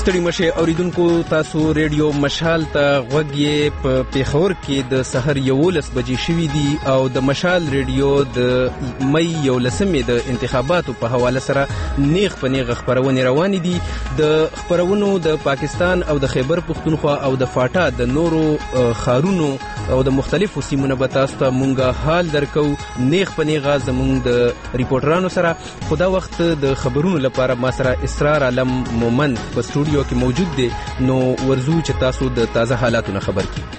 ستړي مشه اوریدونکو، تاسو ریډیو مشال ته غوږ یې په پیښور کې د سحر 11 بجې شوي دي او د مشال ریډیو د مئی 11 د انتخاباتو په حواله سره نیغ په نیغ خبرونه روانې دي. د خبرونو د پاکستان او د خیبر پختونخوا او د فاټا د نورو خارونو او د مختلفو سیمونو به تاسو ته مونږه حال درکو نیغ په نیغه زمونږ د ریپورټرانو سره. خدا وخت د خبرونو لپاره ما سره اسرار عالم مومن په سټوډیو کې موجود دی، نو ورزو چې تاسو د تازه حالاتو نه خبر کی.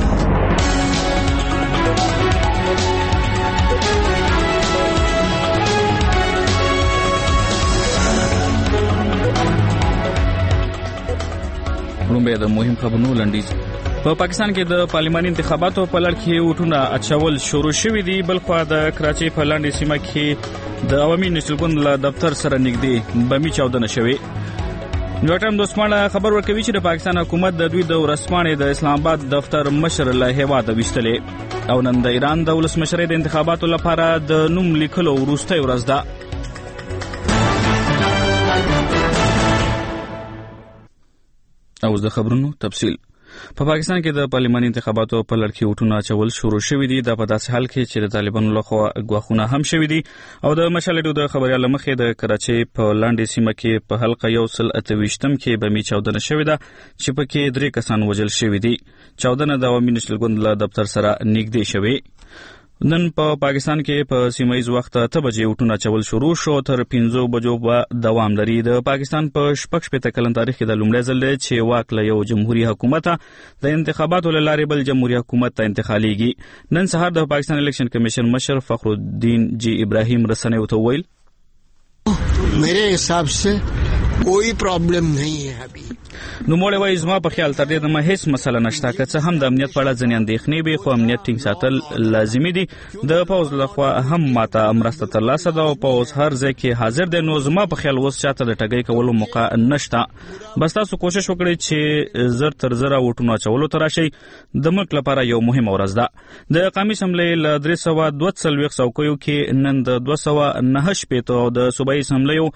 لومړی د مهم خبرونو لنډیز. په پاکستان کې د پارلماني انتخاباتو په لړ کې ووټونه اچول شروع شوي دي. بلخوا د کراچۍ په لاندې سیمه کې د عوامي نشل ګوند له دفتر سره نږدې بمي چاودنه شوې. نیویارک ټایمز دوسمانه خبر ورکوي چې د پاکستان حکومت د دوی د ورځپاڼې د اسلام آباد دفتر مشر له هیواده ویستلې او نن د ایران د ولسمشرۍ د انتخاباتو لپاره د نوم لیکلو وروستۍ ورځ ده. اوس د خبرونو تفصیل. په پاکستان کې د پارلماني انتخاباتو په لړ کې ووټونه اچول شروع شوي دي. دا په داسې حال کې چې د طالبانو لخوا ګواښونه هم شوي دي او د مشال ریډیو د خبریال مخې د کراچۍ په لاندې سیمه کې په حلقه 128 کې بمي چاودنه شوې ده چې پکې 3 کسان وژل شوي دي. چاودنه د عوامي نشل ګوند له دفتر سره نږدې شوې. نن په پاکستان کې په سیمایي وخت 8 بجې وټونه چول شروع شو تر 5 بجو به دوام لري. د پاکستان په 14 کلن تاریخ کې د لومړي ځل چې واک له یو جمهوریت حکومت د انتخاباتو لارې بل جمهوریت حکومت ته انتقالیږي. نن سهار د پاکستان الیکشن کمیشن مشر فخر الدین جی ابراهیم رسنیو ته ویل میرے حساب سے کوئی پرابلم نہیں ہے ابھی. نو موږ وایي زما په خیال تر دې دمه هیڅ مسله نشته، که څه هم د امنیت په اړه ځینې اندېښنې وي خو امنیت ټینګ ساتل لازمي دي. د پوځ لخوا هم ماته مرسته ترلاسه ده او پوځ هر ځای کې حاضر دی. نو زما په خیال اوس چاته د ټګۍ کولو موقع نشته. بس تاسو کوشش وکړئ چې زر تر زره وټونه اچولو ته راشئ. د ملک لپاره یو مهمه ورځ ده. د قومي اسمبلۍ له 342 څوکیو کې نن د 209 شپېتو او د صوبایي اسمبلیو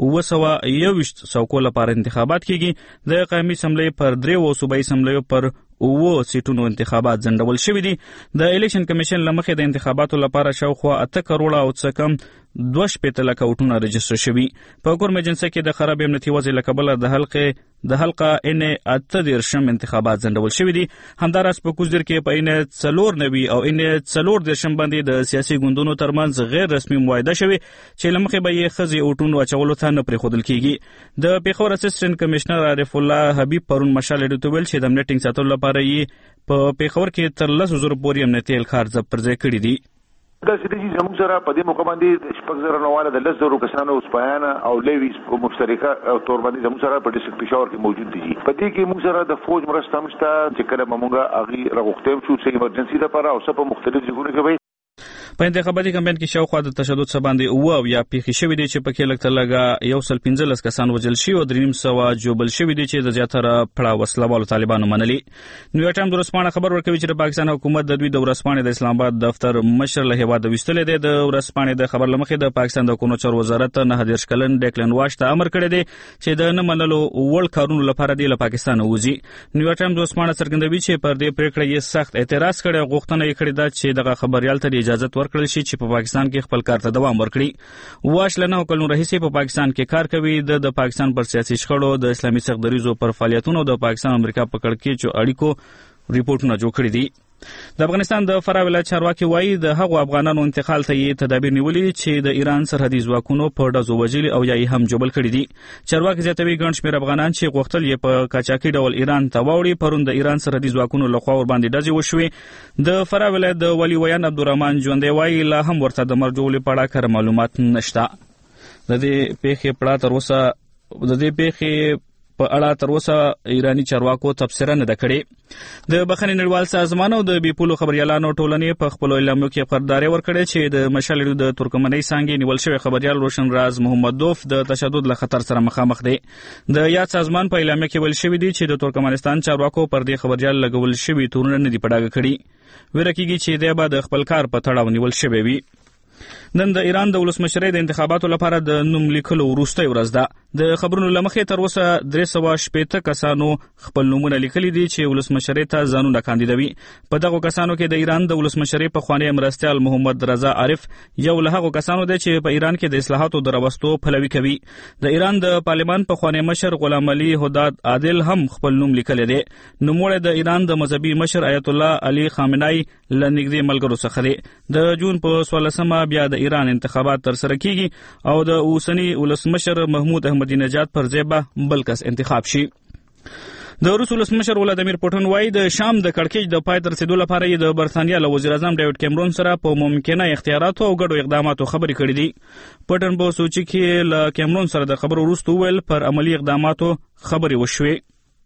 921 څوکو لپاره انتخابات کیږي. د قومي اسمبلۍ پر 3 او صوبایي اسمبلیو پر 9 سیټونو انتخابات ځنډول شوي دي. د الیکشن کمیشن له مخې د انتخاباتو لپاره شاوخوا 8 کروڑه او څه کم 2 لک وټونه رجسټر شوي. په کورم ایجنسي کې د خراب امنیتي وضع له کبله د حلقه ان 8 انتخابات ځنډول شوي دي. همداراز په کوزدر کې په ان 490 او ان 4 باندې د سیاسي ګوندونو ترمنځ غیر رسمي معاهده شوي چې له مخې به یې ښځې وټونو اچولو ته نه پرېښودل کیږي. د پیښور اسسټنټ کمشنر عارف الله حبیب پرون مشال ریډیو ته ویل چې د امنیت ټینګ ساتلو لپاره یې په پیښور کې تر 10,000 پورې امنیتي الخار ضبط پرځای کړي دي. دا سړي زموږ سره په دې موقع باندې 6,000 د 10,000 کسانو اوسپایان او لیویس په مشترکه تور باندې زموږ سره په ډیسټریکټ پېښور کې موجود دي. په دې کې موږ سره د فوج مرسته هم شته چې کله موږ هغه راغوښتیم شو چې ایمرجنسي لپاره او څه په مختلف ځایونو کې په انتخاباتي کمپاین کې شاوخوا د تشدد څخه باندې 9 او یا پیښې شوې دي چې پکې لږ تر لږه 115 کسان وژل شوي او 300 جوبل شوي دي چې د زیاتره پړه وسلوالو طالبانو منلي. نیویارک ټایمز ورځپاڼه خبر ورکوي چې د پاکستان حکومت د دوی د ورځپاڼې د اسلام آباد دفتر مشر له هیواده ویستلې دی. د ورځپاڼې د خبر له مخې د پاکستان د کورونو چارو وزارت 19 کلن ډیکلن واش ته امر کړی دی چې د نه منلو وړ کارونو لپاره دی له پاکستان وځي. نیویارک ټایمز ورځپاڼه څرګندوي چې پر دې پریکړه یې سخت اعتراض کړی او غوښتنه یې کړې ده چې دغه خبريال ته اجازه ورکړل شي چې په پاکستان کې خپل کار ته دوام ورکړي. واش له 9 کلونو راهیسې په پاکستان کې کار کوي. د پاکستان پر سیاسي شخړو، د اسلامي سختدریزو پر فعالیتونو، د پاکستان امریکا په کړکېچو اړیکو ریپورتونه جوړ کړي دي. د افغانستان د فراه ولایت چارواکي وایي د هغو افغانانو انتقال ته یې تدابیر نیولي چې د ایران سرحدي ځواکونو په ډزو وژلي او یا یې هم جوبل کړي دي. چارواکي زیاتوي ګڼ شمېر افغانان چې غوښتل یې په قاچاقي ډول ایران ته واوړي پرون د ایران سرحدي ځواکونو لخوا ورباندې ډزې وشوې. د فراه ولایت د ولي ویان عبدالرحمن ژوندی وایي لا هم ورته د مرګ جوړولو په اړه کره معلومات نشته. د دې پیښې په اړه تر اوسه ایرانی چارواکو تبصره نه ده کړې. د بخښنې نړیوال سازمان او د بیپولو خبريالانو ټولنې په خپلو اعلامیو کې خبرداری ورکړې چې د مشال ریډیو د ترکمنۍ څانګې نیول شوی خبريال روشن راز محمد دوف د تشدد له خطر سره مخامخ دی. د یاد سازمان په اعلامیه کې ویل شوی دی چې د ترکمنستان چارواکو پر دې خبريال لګول شوی تورونه نه دي په ډاګه کړي. ویره کېږي چې دی به د خپل کار په تړاو نیول شوی وي. نن د ایران د ولسمشرۍ د انتخاباتو لپاره د نوم لیکلو وروستۍ ورځ ده. د خبرونو لمخې تر اوسه 380 کسانو خپل نومونه لیکلي دي چې ولسمشرۍ ته ځانونه کاندیدوي. په دغو کسانو کې د ایران د ولسمشرۍ پخوانی مرستیال محمد رضا عارف یو له هغو کسانو دی چې په ایران کې د اصلاحاتو د راوستو پلوي کوي. د ایران د پارلمان پخوانی مشر غلام علي هداد عادل هم خپل نوم لیکلی دی. نوموړی د ایران د مذهبي مشر آیت الله علي خامنه‌ای له نږدې ملګرو څخه دی. د جون په 16مه بیا د ایران انتخابات ترسره کیږي او د اوسنی ولسمشر محمود احمدی نژاد پر ځای به بل کس انتخاب شي. د روس ولسمشر ولادیمیر پوټین وایي د شام د کړکېچ د پای ته رسیدو لپاره یې د برتانیا له وزیر اعظم ډیوډ کیمرون سره په ممکنه اختیاراتو او ګډو اقداماتو خبرې کړې دي. پوټین په سوچي کې له کیمرون سره د خبرو وروسته وویل پر عملی اقداماتو خبرې وشوې.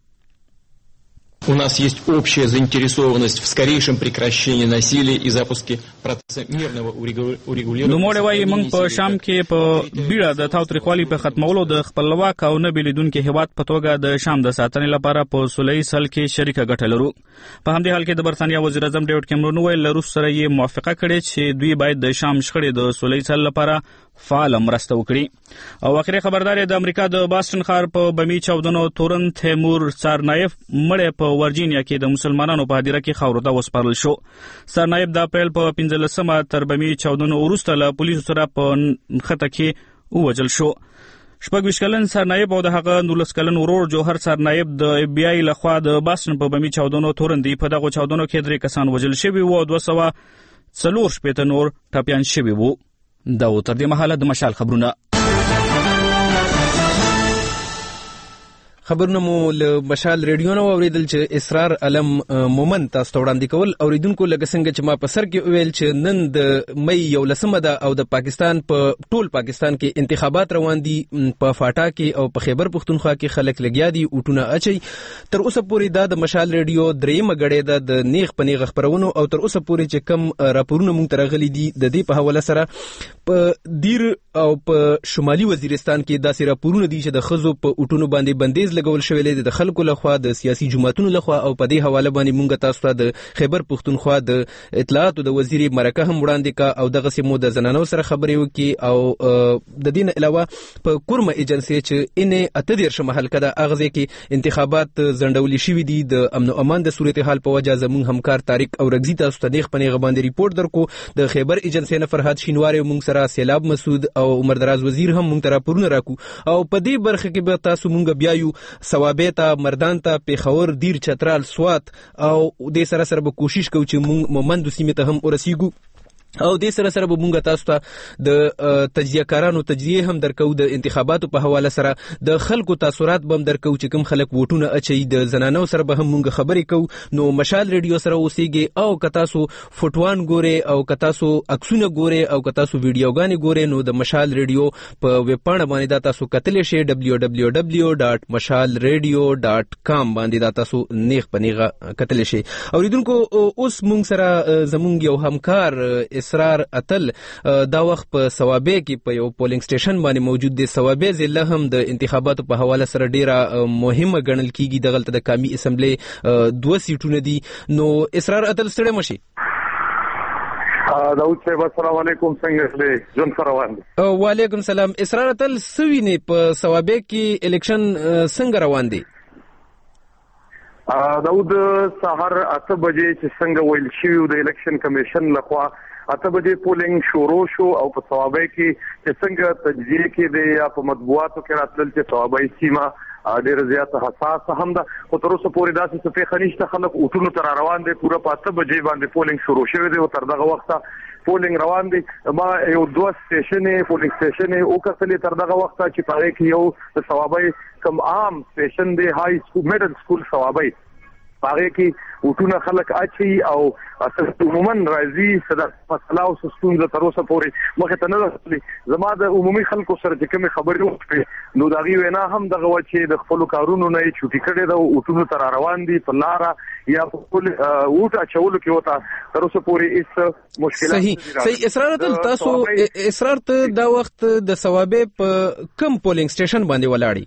У нас есть общая заинтересованность в скорейшем прекращении насилия и запуске процесса мирного урегулирования. نوموړی وایي موږ په شام کې په بیړه د تاوتریخوالي په ختمولو د خپلواک او نه بېلېدونکي هېواد په توګه د شام د ساتنې لپاره په سوله ییز حل کې شریکه ګټه لرو. په همدې حال کې د برتانیا وزیر اعظم ډیوډ کیمرون وویل له روس سره یې موافقه کړې چې دوی باید د شام شخړې د سوله ییز حل لپاره فعال مرسته وکړي. او اخري خبردار د امریکا د باستن ښار په بمی چاودنو تورن تیمور سارنایف مړی په ورجینیا کې د مسلمانانو په هدیره کې خاورو ته وسپارل شو. سارنایف د اپریل په 15مه تر بمی چاودنو وروسته له پولیسو سره په نښته کې ووژل شو. 26 کلن سارنایف او د هغه 19 کلن ورور جوهر سارنایف د اف بی آی لخوا د باستن په بمی چاودنو تورن دي. په دغو چاودنو کې 3 کسان وژل شوي وو او 240 نور ټپیان شوي وو. دا تر دې مهاله د مشال خبرونه. خبرونه مو له مشال ریډیو نو اوریدل چې اسرار علم مومن تاسو ته وړاندې کول. اوریدونکو لکه څنګه چې ما په سر کې ویل چې نن د مئی 11 ده او د پاکستان په ټول پاکستان کې انتخابات روان دي. په فاټا کې او په خیبر پختونخوا کې خلک لګیا دي اوټونه اچي. تر اوسه پورې دا د مشال ریډیو درېمه غړې ده د نیغ پنیغ خبرونو او تر اوسه پورې چې کم راپورونه مونږ ترغلي دي د دې په حواله سره په دیر او په شمالي وزیرستان کې داسې راپورونه دي چې د خزو په اوټونو باندې بندیز لګول شوی دی د خلکو لخوا د سیاسي جماعتونو لخوا. او په دې حواله باندې مونږ تاسو ته د خیبر پختونخوا د اطلاعاتو د وزیر مرکه هم وړاندې کا او دغه سیمو د زنانو سره خبرې وکي. او د دین علاوه په کورمه ایجنسی چې انې اتدیر شمحل کده اغزه کې انتخابات زندولي شوی دي د امن او امان د صورتحال په وجه زموږ همکار طارق اورغزي تاسو ته د خپنې غباندې ریپورت درکو. د خیبر ایجنسی نه فرحات شینواری مونږ سره سیلاب مسعود او عمر دراز وزیر هم مونږ ته راپورونه راکو. او په دې برخه کې به تاسو مونږ بیا یو ثوابته مردان ته پیښور دیر چترال سوات او د سره به کوشش کوو چې مونږ مومند سیمه ته هم ورسیږو. او د سره به مونږ تاسو ته د تجزیه کارانو تجزیه هم درکو د انتخاباتو په حواله سره د خلکو تاثیرات بم درکو چې کوم خلک ووټونه اچي. د زنانو سره به هم مونږ خبرې کوو. نو مشال ریډیو سره اوسېږي او که تاسو فوټوان ګوري او که تاسو عکسونه ګوري او که تاسو ویډیوګانې ګوري نو د مشال ریډیو په ویب پاڼه باندې دا تاسو کتلی شئ www.mashalradio.com باندې دا تاسو نیغ پنیغه کتلی شئ. اوریدونکو اوس مونږ سره زمونږ یو همکار اسرار اتل دا وخت په ثوابې کې په یو پولینګ سټیشن باندې موجود دی. ثوابې ضلع هم د انتخاباتو په حواله سره ډیره مهمه ګڼل کیږي. دغلته د قومي اسمبلی 2 سیټونه دي. نو اسرار اتل ستړی مشي. داود صاحب السلام علیکم څنګه دې جون روان دي؟ وعلیکم السلام. اسرار اتل سوینه په ثوابې کې الیکشن څنګه روان دي؟ داود سحر 8 بجې چې څنګه ویل شوی د الیکشن کمیشن لخوا 8 بجې پولینګ شروع شو او په ثوابې کې چې څنګه تجزیه کې د یا په مطبوعاتو کې راتلل چې ثوابې سیمه ډېر زیات حساس هم ده. خو تر اوسه پورې داسې څه پیښه نشته. خلک اوټونو ته روان دي. پوره په 8 بجې باندې پولینګ شروع شوی دی او تر دغه وخته پولینګ روان دي. ما یو 2 سټیشنې پولینګ سټیشنې او کتلې تر دغه وخته چې پاره کې یو د ثوابې کم عام سټیشن دی های سکول میډل سکول ثوابې پاره کې اوټونه خلک اچي او عموما راځي صدا مسله او سستون تر اوسه پورې مخه ته نه رسېدلي. زما د عمومي خلکو سره چې کوم خبرې وکړي نو دا غي وینا هم دغه چې د خپل کارونو نه چوټي کړي دا اوټونو تر روان دي په لاره یا په خپل اوټ اچولو کې وتا تر اوسه پورې هیڅ مشکلات. صحیح اسرار تاسو اسرار ته دا وخت د ثوابې په کم پولینګ سټیشن باندې ولاړی؟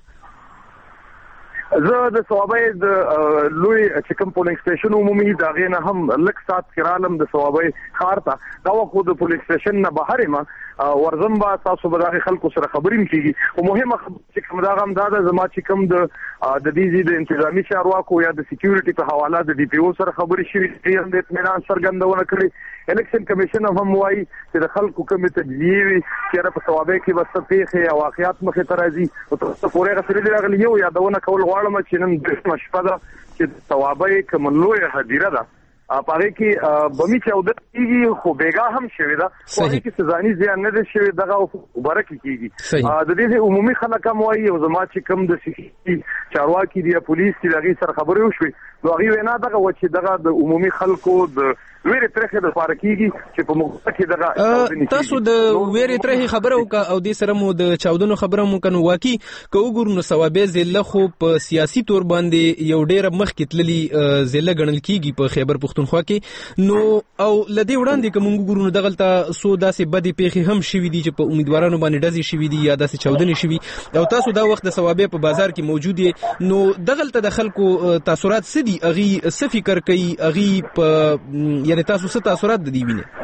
زه د ثوابې د لوی چې کوم پولینګ سټیشن عمومي دا غینه هم لک سات کرالم د ثوابې خار ته دا وخت د پولینګ سټیشن نه بهر ما ورزم با تاسو به دغه خلکو سره خبرې کیږي او مهمه چې کوم دا غم دا زما چې کوم د دې د انتظامی چارواکو یا د سکیورټي په حواله د ډي پی او سره خبرې شوې هم د اطمینان څرګندونه کړې الیکشن کمیشن هم وایي چې د خلکو کوم تجزیه وي چې په ثوابه کې بس پیښه او واقعیت مخې ته راځي او تاسو پورې غسرې راغلی یو یادونه کول غواړم چې نن د شپه چې ثوابه کوم لوی هدیره ده پاره کې بمی چودت کیږي خو بیګا هم شوی دا خو کې سزانی زیان نه دي شوی دغه مبارک کیږي د دې عمومي خلک هم وایي او زما چې کم د سیاسي چارواکي دی پولیس دی دغه سره خبرې وشوي نو هغه وینا دغه و چې دغه د عمومي خلکو د ویری ترخه د پاره کیږي چې په موږ کې دغه تاسو د ویری ترخه خبره او د سره مو د چاودنو خبره مو کنو واقعي کو ګورنو ثوابه زله خو په سیاسي تور باندې یو ډیره مخ کې تللی زله غنل کیږي په خیبر پختونخوا کې نو او لدی وړاندې کوم ګورنو دغلطه سو داسې بدی پیخي هم شوي دي چې په امیدوارانو باندې دزي شوي دي یا داسې چاودنې شوي او تاسو دا وخت د ثوابه په بازار کې موجود دي نو دغلطه د خلکو تاثیرات سدي اغي څه فکر کوي اغي په یعنی تاسو څه تاثیرات د دې ویني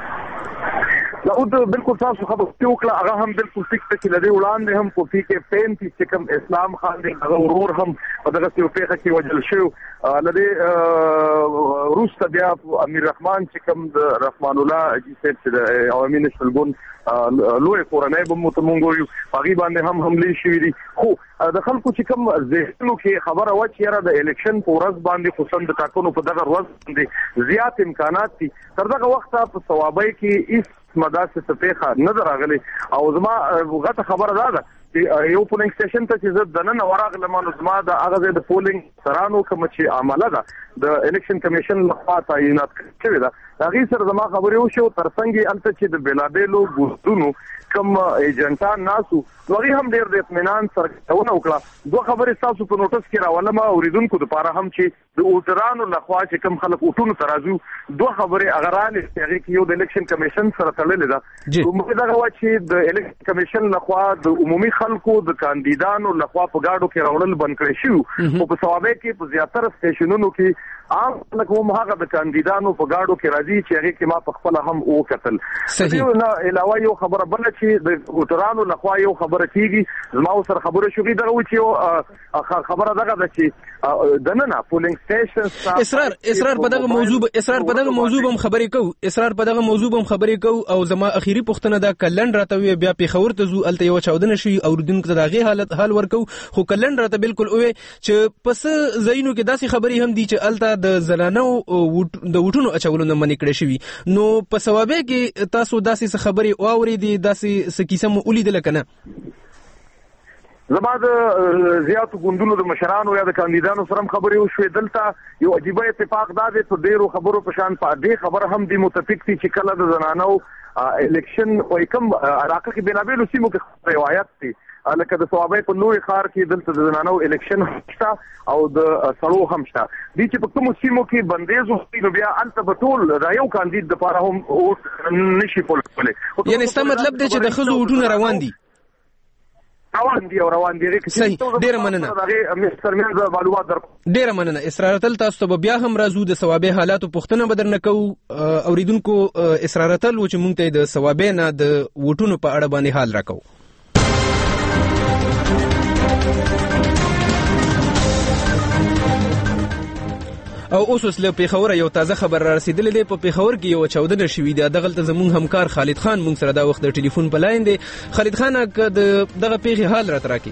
داود بالکل تاسو خبر وکړه هغه هم بالکل فکر کې لدی وړاندې هم په فکر پین چې کوم اسلام خان دی هغه ورور هم په دغه پیښه کې وجل شو لدی روس بیا امیر رحمان چې کوم د رحمان الله جی چې د عوامي نشل ګوند لوی کورنۍ به متمنګوي هغه باندې هم حمله شوې دي خو د خلکو چې کوم ذهنو کې خبره و چې را د الیکشن پورز باندې خصوصا د ټاکنو په دغه ورځ باندې زیات امکانات دي تر دغه وخت په ثوابه کې هیڅ مداسه سپېخه نه راغلي او زما غته خبره ده یو پولینګ سټیشن ته چې زه دنه وراغله مانو زما د هغه د پولینګ سرانو کوم چې عمله ده د الیکشن کمیشن لخوا تعینات شوی ده هغه سره زما خبرې وشو ترڅنګ الته چې د بلابلو ګوندونو کوم ایجنټان ناسو هغه هم ډېر د اطمینان سره وکړه دوه خبرې تاسو په نوټس کې راولم اوریدونکو لپاره هم چې د اوټرانو لخوا چې کوم خلک اوټونو ترازو دوه خبرې اغران هغه کې یو د الیکشن کمیشن سره تړلې ده موږ دا غواړو چې د الیکشن کمیشن لخوا د عمومي خلکو د کاندیدانو لخوا په گاډو کې راوړل بند کړی شو او په ثوابه کې په زیاتره سټیشنونو کې عام لکه هغه د کاندیدانو په گاډو کې راځي چې هغه کې ما په خپل هم وکتل صحیح نه علاوه یو خبره بل چې د اوټرانو لخوا یو خبره کیږي زما سره خبره شوې دا و چې خبره دغه چې دنه پولینګ سټیشن اصرار په دغه موضوع هم خبرې کو او زما اخیری پوښتنه دا کلند راته بیا په خبر ته زو الته یو چاودنه شي او دونکو دغه حال ورکو خو کلند راته بالکل اوه چې پس زینو کې داسې خبرې هم دي چې الته د زنانو د وټونو اچولو نه منې کړې شوی نو په ثوابه کې تاسو داسې خبرې او اورېدې داسې سکیسه مو ولیدل کنه زما د زیاتو ګوندونو د مشرانو یا د کاندیدانو سره خبرې وشوې دلته یو عجیب اتفاق دا دی په ډیرو خبرو په شان په دې خبره هم دی متفق دي چې کله د زنانو الیکشن او کوم علاقه کې بنابلو سیمو کې روایت دي لکه د ثوابه په نوې خار کې دلته د زنانو الیکشن شته او د سړو هم شته دي چې په کوم سیمو کې بندیز نو بیا انت بتول دا یو کاندید د لپاره هم نشي کولای یعنی څه مطلب دی چې د خزو وټونه روان دي روان دي صحیح ډیره مننه اسرارتل تاسو ته بیا هم راځو د ثوابه حالاتو پوښتنه بدرنه کو اوریدونکو اسرارتل و چې مونږ ته د ثوابه نه د وټونو په اړه باندې حال راکو او اوس له پیښور یو تازه خبر را رسیدلې ده په پیښور کې یو چاودنه شوې ده دغلت زموږ همکار خالد خان مونږ سره دا وخت د ټلیفون په لاین دی خالد خان دغه پیښې حال را تراکي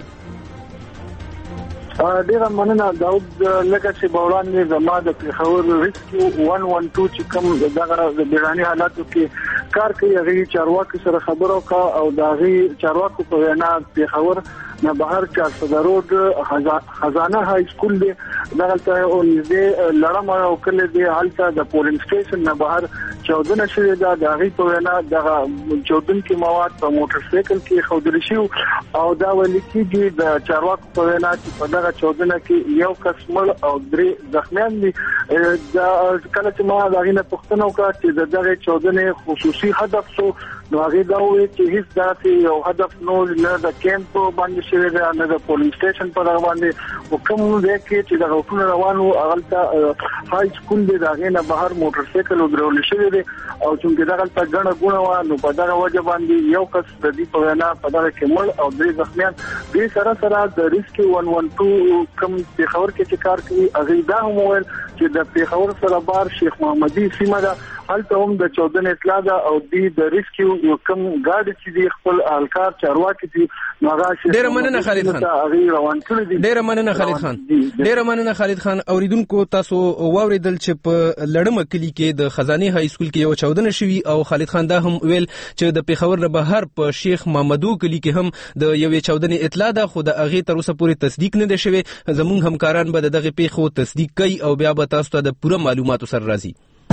ډیره مننه داود لکه چې بولان زما د پیښور ریسکیو 112 چې کوم دغه د بیرانی حالاتو کې کار کوي هغه چارواکي سره خبرو کا او دغه چارواکو په وینا پیښور نه بهر 400 روډ خزانه های سکول دی دغه او نږدې لړم او کله دی حالته د پولینګ سټیشن نه بهر چودنه شوې ده دغه په وینا دغه چودن کې مواد په موټر سایکل کې خودل شي او دا ولې کېږي د چارواکو په وینا چې په دغه چودنه کې یو کس مړ او درې زخمیان دي دا کله چې ما دغه نه پوښتنه وکړه چې دغه چودنه خصوصي هدف سو نو هغه دا وایي چې هیڅ داسې یو هدف نو نه د کیمپ باندې شوی دی نه د پولینګ سټیشن په باندې وکم دی چې د غوښتنو روانو اغلطه های سکول دی داغه نه بهر موټر سایکل ودرول شوی دی او چې دغه غلطه غنه غونه و نو په دغه وجه باندې یو کس د دې په وینا په دغه کې مړ او درې زخمیان دې سره د ریسکیو 112 کم په خبر کې چې کار کوي هغه دا هم ویل چې د پیښور سره بار شیخ محمدي سیمه ده هلته هم د 14 اطلاع ده او د ریسکیو یو کم ګاډي چې د خپل الکار چارواکي دي ناغه ډیر مننه خالد خان ډیر مننه خالد خان اوریدونکو تاسو واوریدل چې په لړم کلی کې د خزانه های سکول کې یو 14 شوی او خالد خان دا هم ویل چې د پیښور نه بهر په شیخ محمدو کلی کې هم د یو 14 اطلاع ده خو د اغه تر اوسه پورې تصدیق نه ده شوی زموږ همکاران به دغه پیښو تصدیق کوي او بیا به تاسو ته د پوره معلوماتو سره راځي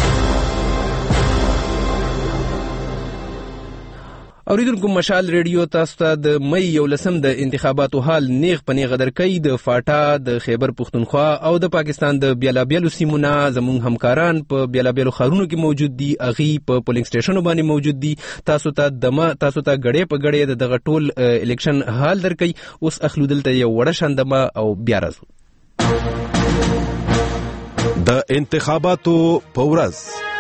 اوریدونکو مشال ریډیو تاسو ته د مئی 11 د انتخاباتو حال نیغ پنی غدر کوي د فاټا د خیبر پختونخوا او د پاکستان د بیلابیلو سیمونه زموږ همکاران په بیلابیلو خارونو کې موجود دي اغي په پولینګ سټیشنونو باندې موجود دي تاسو ته غړې په غړې دغه ټول الیکشن حال درکې اوس اخلودل ته یو وړه شاندمه او بیا راځو د انتخاباتو پورز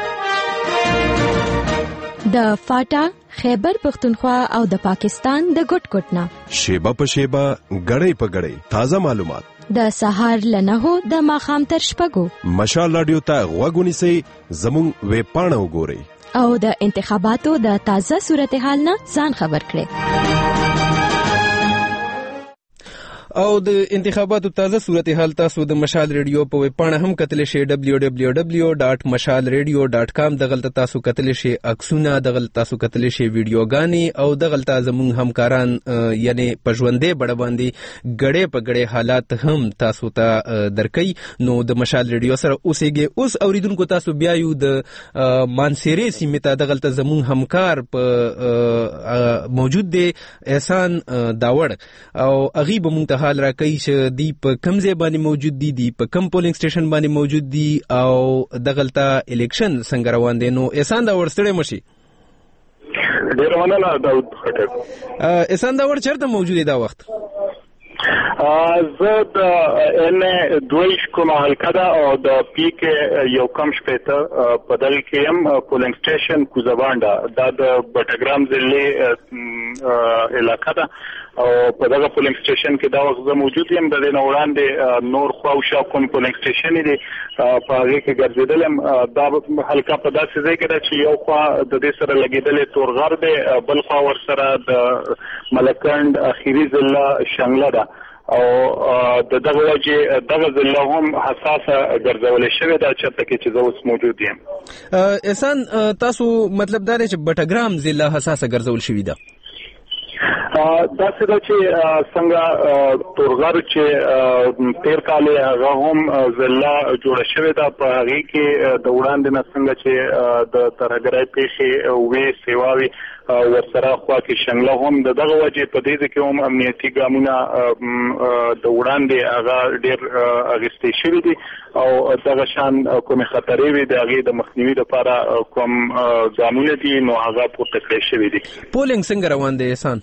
د فاټا خیبر پختونخوا او د پاکستان د ګټ شیبه په شیبه غړې په غړې تازه معلومات د سهار لنهو د ماخام تر شپږو مشال رادیو ته غوږونی سي زموږ ویب پاڼه وګورئ او د انتخاباتو د تازه صورتحال نه ځان خبر کړئ او د انتخاباتو تازه صورتحال تاسو د مشال ریډیو په ویب پاڼه هم کتلی شئ www.mashalradio.com دغلته تاسو کتلی شئ عکسونه دغلته تاسو کتلی شئ ویډیوګانې او دغلته زموږ همکاران یعنی پژوندې بڑا باندې غړې په غړې حالات هم تاسو ته درکې نو د مشال ریډیو سره اوسېږي اوس اوریدونکو تاسو بیا یو د مانسيري سیمه ته دغلته زموږ همکار په موجود دی احسان داوړ او اغي به مونږ حال را کوي چې دی په کم ځای باندې موجود دي په کم پولینګ سټیشن باندې موجود دي او دغلطه الیکشن څنګه روان دي نو احسان دا ورستړی مشي ډیر مننه داود خټک احسان دا ور چرته موجود دی دا وخت زه د ان دویش کومه حلقه ده او د پیک یو کم شپته په دل کې هم پولینګ سټیشن کوزبانډا دا د بټګرام ضلع علاقه ده او په دغه پولینګ سټیشن کې دا وخت زه موجود یم د دې وړاندې نور خو شا کوم پولینګ سټیشن دی په هغه کې ګرځیدلم دا حلقه په داسې ځای کې ده چې یو خو د دې سره لګیدلې تورغر دی بل خو ور سره د ملکند اخیری ضلع شنګله ده او دغه وجه دغه ضلع هم حساسه ګرځول شوې ده چې تکي چې زه اوس موجود یم احسان تاسو مطلب دا دی چې بټګرام ضلع حساسه ګرځول شوې ده دا څه چې څنګه تورغر چې تیر کال هغه هم ضلع جوړ شوې ده په هغه کې د وړاندې نه څنګه چې د ترګرای پیښې وې سیواوي ورسره خوا کې شنګله هم دغه وجه په دې کې هم امنیتي ګامونه د وړاندې هغه ډېر اغستې شوې دي او دغه شان کوم خطرې وي د هغه د مخنیوي لپاره کوم ګامونه دي نو هغه پورته کړی شوی دي پولینګ څنګه روان دی احسان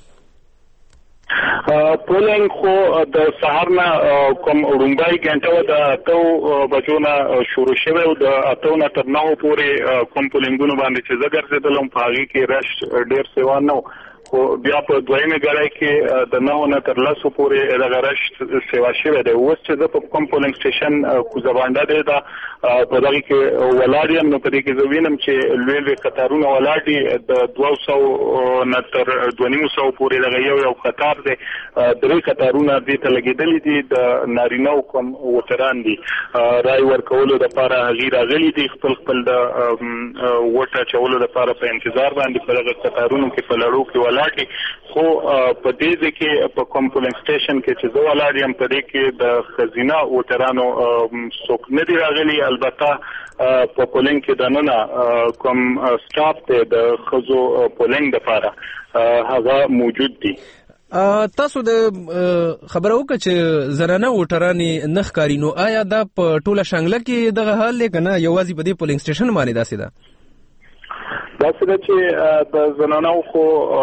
پولینګ خو د سهار نه کوم رومبای ګنټه د 8 بجو نه شروع شوه او د 8 نه تر 9 پورې کوم پولینګونو باندې چې زګر زدلم په هغه کې رش ډیر سیوا نو خو بیا په دویمه غړای کې د 9 نه تر 10 پورې د غرش سیوا شوه د اوس چې د کوم پولینګ سټیشن کوزبانډا دی دا په دغه کې ولاړیم نو په دې کې زوینم چې لوی قطارونه ولاړ دي د 200 نه تر 250 پورې دغه یو قطار دی درې قطارونه دې ته لګیدلې دي د نارینه کوم وټران دي راي ورکولو د لپاره غیر غلي دي خپل د وټه چولو د لپاره په انتظار باندې په دغه قطارونو کې په لړو کې ولاړ خو په دې کې په کوم پولینګ سټیشن کې چې زه ولاړ یم په دې کې د خزینه وټرانو څوک نه دی راغلي البته په پولینګ کې دننه کوم سټاف ته د خزو پولینګ لپاره هغه موجود دي تاسو د خبرو وکړه چې زنانه وټرانی نخکاری نو آیا دا په ټوله شنګله کې دغه حال دی کنه یوازې په دې پولینګ سټیشن باندې داسې ده دا څه چې د زنانو خو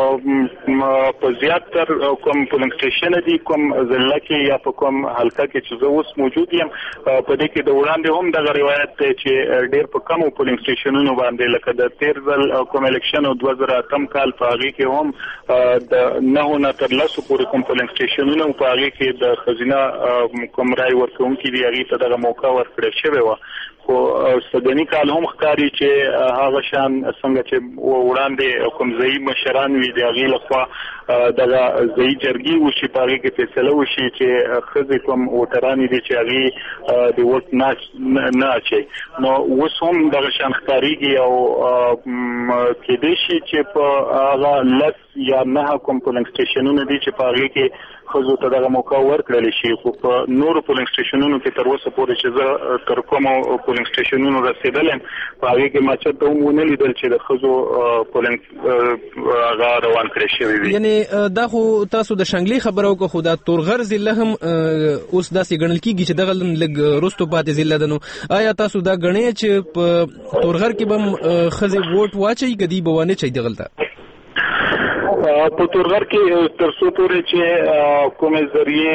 په زیاتر کوم پولینګ سټیشن دي کوم ضلع کې یا په کوم حلقه کې چې زه اوس موجود یم په دې کې د وړاندې هم دغه روایت دی چې ډېر په کمو پولینګ سټیشنونو باندې لکه د تیر ځل کوم الیکشن 2008 کال په هغې کې هم د 9 نه تر 10 پورې کوم پولینګ سټیشنونو په هغې کې د ښځینه کوم رای ورکوونکي دي هغې ته دغه موقع ورکړې شوې وه خو سدنی کال هم ښکاري چې هغه شان څنګه چې وړاندې کوم ځایي مشران وي د هغې لخوا دغه ځایي جرګې وشي په هغې کې فیصله وشي چې ښځې کوم ووټرانې دي چې هغې د ووټ نه اچوي نو اوس هم دغه شان ښکارېږي او کیدای شي چې په هغه 10 یا 9 کوم پولینګ سټیشنونه دي چې په هغې کې ښځو ته دغه موقع ورکړلی شي خو په نورو پولینګ سټیشنونو کې تر اوسه پورې چې زه تر کومو پولینګ سټیشنونو رسېدلی یم په هغې کې ما چېرته هم ونه لیدل چې د ښځو پولینګ هغه روان کړی شوي وي یعنې دا خو تاسو د شنګلې خبره وکړه خو دا تورغر ضلع هم اوس داسې ګڼل کېږي چې دغه لږ وروستو پاتې ضلع ده نو آیا تاسو دا ګڼئ چې په تورغر کې به هم ښځې ووټ واچوي که دوی به وانه چوي دغلته په تورغر کې تر څو پورې چې کومې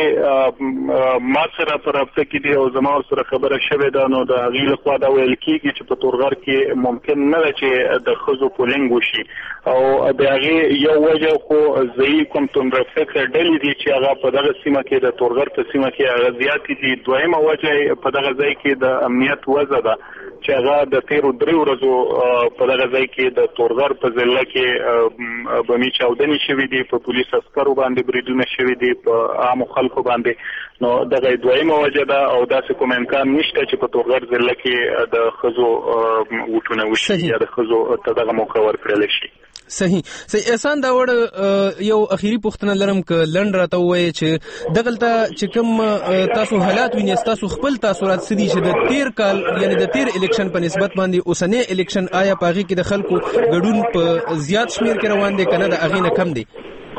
ذریعې ما سره په رابطه کې دي او زما ورسره خبره شوې ده نو د هغې لخوا دا ویل کېږي چې په تورغر کې ممکن نه ده چې د ښځو پولینګ وشي او د هغې یو وجه خو ځایي کوم توندرفکره ډلې دي چې هغه په دغه سیمه کې د تورغر په سیمه کې هغه زیاتې دي دویمه وجه په دغه ځای کې د امنیت وضع ده چې هغه د تیرو 3 ورځو په دغه ځای کې د تورغر په ضلع کې بمي چاودنې شوي دي په پولیس عسکرو باندې بریدونه شوي دي په عامو خلکو باندې نو دغه دویمه وجه ده او داسې کوم امکان نشته چې په تورغر ضلع کې د ښځو ووټونه وشي یا د ښځو ته دغه موقع ورکړلی شي صحیح احسان دا وړ یو اخیری پوښتنه لرم که لنډ راته ووایې چې دغلته چې کوم تاسو حالات وینئ تاسو خپل تاثرات څه دي چې د تیر کال یعنی د تیر الیکشن په نسبت باندې اوسنی الیکشن آیا په هغې کې د خلکو ګډون په زیات شمېر کې روان دی که نه د هغې نه کم دی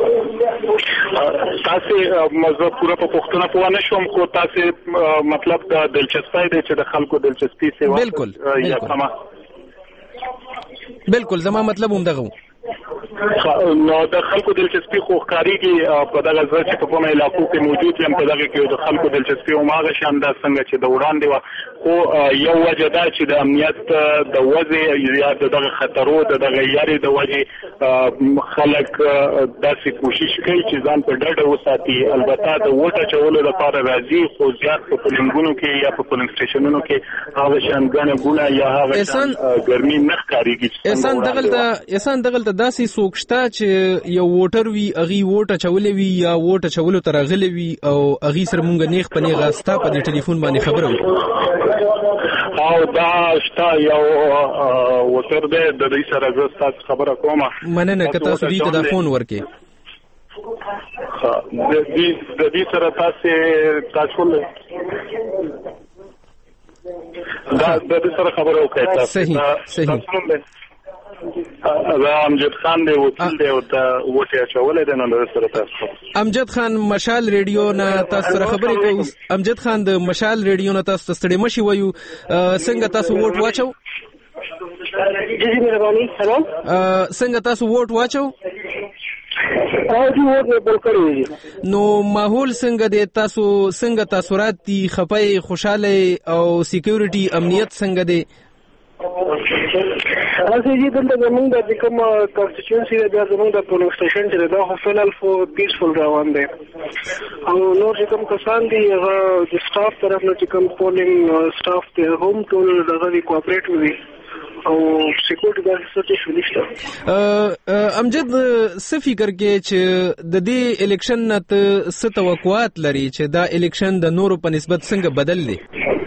تاسې زه پوره په پوښتنه پوه نه شوم خو تاسې مطلب د دلچسپی دی چې د خلکو دلچسپي سیوا بالکل زما مطلب هم دغه نو د خلکو دلچسپي خو ښکارېږي په دغه زه چې په کومه علاقو کې موجود یم په دغه کې د خلکو دلچسپي هماغه شان ده څنګه چې د وړاندې وه خو یو وجه ده چې د امنیت د وضع یا د دغه خطرو د دغه یارې د وجې خلک داسې کوشش کوي چې ځان په ډډه وساتي البته د ووټ اچولو لپاره راځي خو زیات په پولینګونو کې یا په پولینګ سټیشنونو کې هغه شان ګڼه ګوڼه یا هغه شان ګرمي نه ښکارېږي احسان دغلته داسې څوک شته چې یو ووټر وي هغې ووټ اچولی وي یا ووټ اچولو ته راغلی وي او هغې سره مونږ نیغ په نیغه ستا په دې ټلیفون باندې خبره وکړو او دا شته یو ووټر دی د دوی سره زه ستاسو خبره کوم مننه که تاسو دوی ته دا فون ورکړئ د دې سره تاسو د دې سره خبره وکړئ صحیح دا امجد خان دی وکیل دی او دا ووټ یې اچولی دی نو د سره تاسو امجد خان مشال ریډیو نه تاسو سره خبرې کوو امجد خان د مشال ریډیو نه تاسو ته ستړي مشي وایو څنګه تاسو ووټ واچو څنګه تاسو ووټ واچو نو ماحول څنګه دی تاسو څنګه تاثرات دي خپای خوشاله او سکیورټي امنیت څنګه دی راځي چې دلته زموږ د کوم کانسټیټیوشن دی زموږ د پولینګ سټیشن چې دا خو فینل فور پیسفل روان دی او نور چې کوم کسان دي هغه د سټاف طرف نه چې کوم پولینګ سټاف دی هم ټول دغه کوآپریټ وي او سکیورټي د سټیشن نشته امجد څه فکر کې چې د دې الیکشن نه څه توقعات لري چې دا الیکشن د نورو په نسبت څنګه بدل دی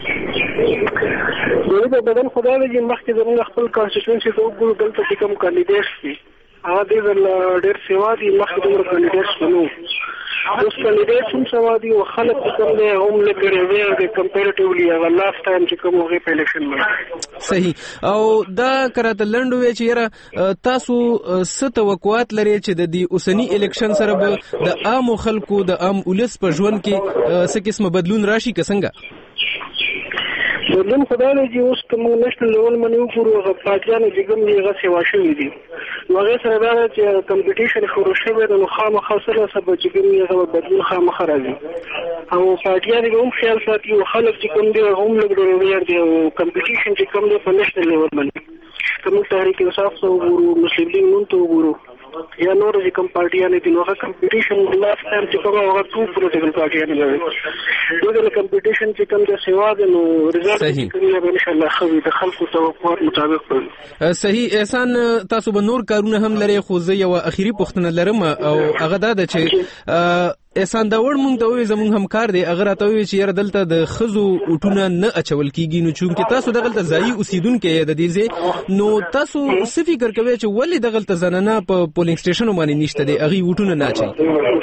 د بدن خدای دې مخکې زموږ خپل کانسټیټیوشن ته وګورو دلته چې کوم کاندیډیټس دي هغه دې ډېر سیوا دي مخکې دومره کاندیډیټس نه وو اوس کاندیډیټس هم سیوا دي او خلک چې کوم دی هم لږ ریویر دی کمپیریټیولی هغه لاست ټایم چې کوم هغې په الیکشن باندې صحیح او دا که راته لنډ ووایې چې یاره تاسو څه توقعات لرئ چې د دې اوسني الیکشن سره به د عامو خلکو د عام ولس په ژوند کې څه قسمه بدلون راشي که څنګه بدلون خدای نه چې اوس کوم نشنل لیول باندې وګورو هغه پاکستان چې کوم دی هغه سیوا شوی دي نو هغه سره دا چې کمپټیشن شروع شوی دی نو خامخا سره سبب چې کوم دی هغه بدلون خامخا راځي او پاکستان هم خیال ساتي او خلک چې کوم دی هم لګړي دی او کمپټیشن چې کوم دی په نشنل لیول باندې کوم تحریک انصاف ته وګورو مسلم لیگ نون ته وګورو یا نور چې کوم پارټیانې دي نو هغه کمپټیشن لاست ټایم چې کوم هغه ټول پولیټیکل پارټیانې لري دغه کمپټیشن چې کوم د سیوا د نو ریزلټ کوي ان شاء الله خو د خلکو توقعات مطابق وي صحیح. احسان تاسو به نور کارونه هم لري خو زه یو اخیری پوښتنه لرم او هغه دا ده چې احسان دا وړ مونږ ته وي زمونږ همکار دی اگر راته وي چې یاره دلته د خزو اوټونه نه اچول کیږي نو چونکه تاسو دغلته ځایي اوسیدونکو د دې ځای نو تاسو څه فکر کوئ چې ولې دغلته زنانه په پولینګ سټیشن باندې نشته دی هغه اوټونه نه اچي؟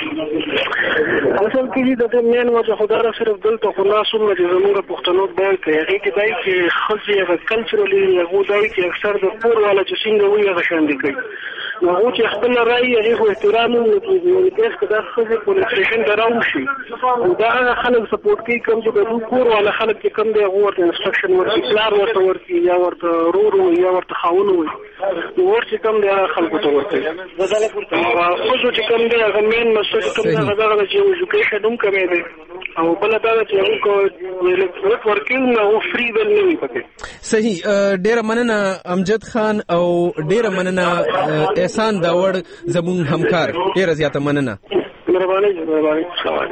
اصل کې د مین وجه خدای صرف دلته خو نه سمه چې زموږ پښتنو بیان کوي هغه کې دای چې خزي هغه کلچرالي هغه دای چې اکثر د پور والا چې څنګه وي هغه شان دي کوي نو چې خپل رائے هغه احترام او کیس کدا خزي پولیس سټیشن دراو شي دا هغه خلک سپورټ کوي کوم چې د پور والا خلک چې کوم دی هغه ورته انسترکشن ورکړي پلان ورته ورکړي یا ورته رورو یا ورته خاون وي نو ورته کوم دی خلکو ته ورکړي بدل پورته خو چې کوم دی هغه مین مسله کوم دی هغه چې ایجوکیشن هم کوي دی او بل دا چې هغه الکترونیک ورکینګ او فری ول نه وي پکې. صحیح. ډیر مننه امجد خان او ډیر مننه احسان داوړ زمون همکار ډیر زیاته مننه. مهرباني.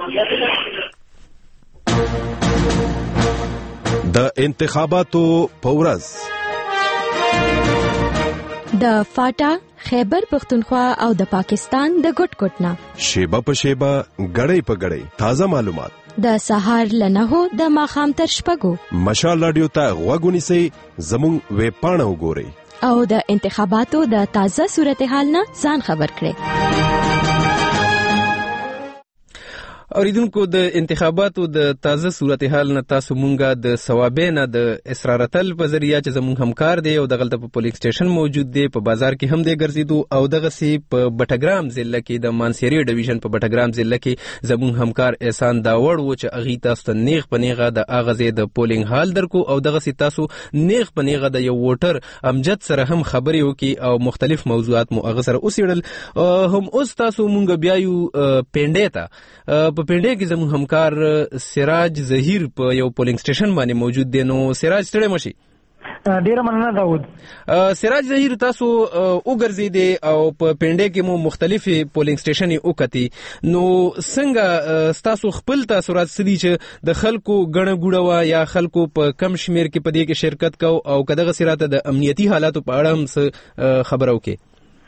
د انتخاباتو پورز د فاټا خیبر پختونخوا او د پاکستان د ګټ ګټنا شیبه په شیبه غړې په غړې تازه معلومات د سهار لنهو د ماخام تر شپږو مشال رادیو ته غوږونی سي زمون ویب پاڼه وګورئ او د انتخاباتو د تازه صورتحال نه ځان خبر کړئ. اوریدونکو د انتخاباتو د تازه صورتحال نه تاسو مونږه د ثوابینه د اسرارتل په ذریعہ چې زموږ همکار دی او دغلته په پولیس سټیشن موجود دی په بازار کې هم دی ګرځیدو او دغه سی په بټګرام ضلع کې د مانسيري ډیویژن په بټګرام ضلع کې زموږ همکار احسان داوړ و چې اغي تاسو ته نیغ پنیغه د اغازه د پولینګ حال درکو او دغه سی تاسو نیغ پنیغه د یو ووټر امجد سره هم خبري وکي او مختلف موضوعات مو اغه سره اوسېړل هم اوس تاسو مونږ بیا یو پینډه ته په پینډه کې زموږ همکار سراج ظهیر په یو پولینګ سټیشن باندې موجود دی. نو سراج ستړی مشي. ډیر مننه داود. سراج ظهیر تاسو وګرځیدې او په پینډه کې مو مختلفي پولینګ سټیشن وکتی نو څنګه تاسو خپل تاثرات سدي چې د خلکو غړ غوړوا یا خلکو په کم شمیر کې په دې کې شرکت کو او کداغه سراته د امنیتي حالاتو په اړه هم خبرو کې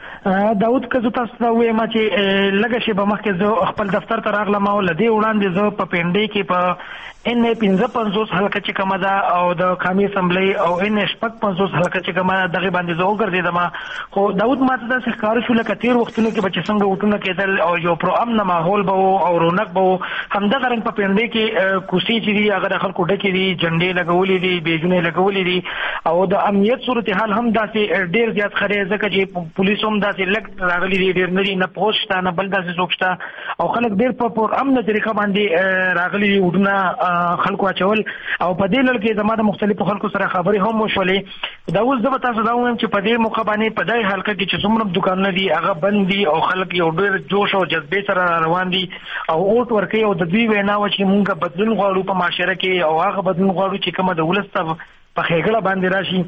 داود که زه تاسو ته وایم چې لږه شی به مخکې زه خپل دفتر ته راغلم او لدې وړاندې زه په پینډې کې په ان 55 حلقه چې کومه ده او د قومي اسمبلی او ان 55 حلقه چې کومه ده دغه باندې زه وګرځیدم خو داود ماته دا ښکار شو لکه تیر وختونو کې به څنګه وټونه کېدل او یو پروامن ماحول به او رونق به همدغه رنګ په پینډې کې کوسي چې دي هغه د خلکو ډکې دي جنډې لګولې دي بیجونه لګولې دي او د امنیت صورتحال هم داسې ډیر زیات خره ځکه چې پولیس هم داسې لګ راغلي دي ډیر نه دي نه پوسټ نه بل داسې څوکشته او خلک ډیر په پروامن طریقه باندې راغلي دي وټونه خلکو اچول او په دې لړ کې زموږ د مختلفو خلکو سره خبرې هم وشولې. دا اوس زه به تاسو دا وایم چې په دې موقع باندې په دای حلقه کې چې څومره دکانونه دي هغه بند دي او خلک یو ډېر جوش او جذبې سره روان دي او اوټ ورکوي او د دوی وینا و چې مونږ بدلون غواړو په معاشره کې او هغه بدلون غواړو چې کومه د ولس په خېګړه باندې راشي.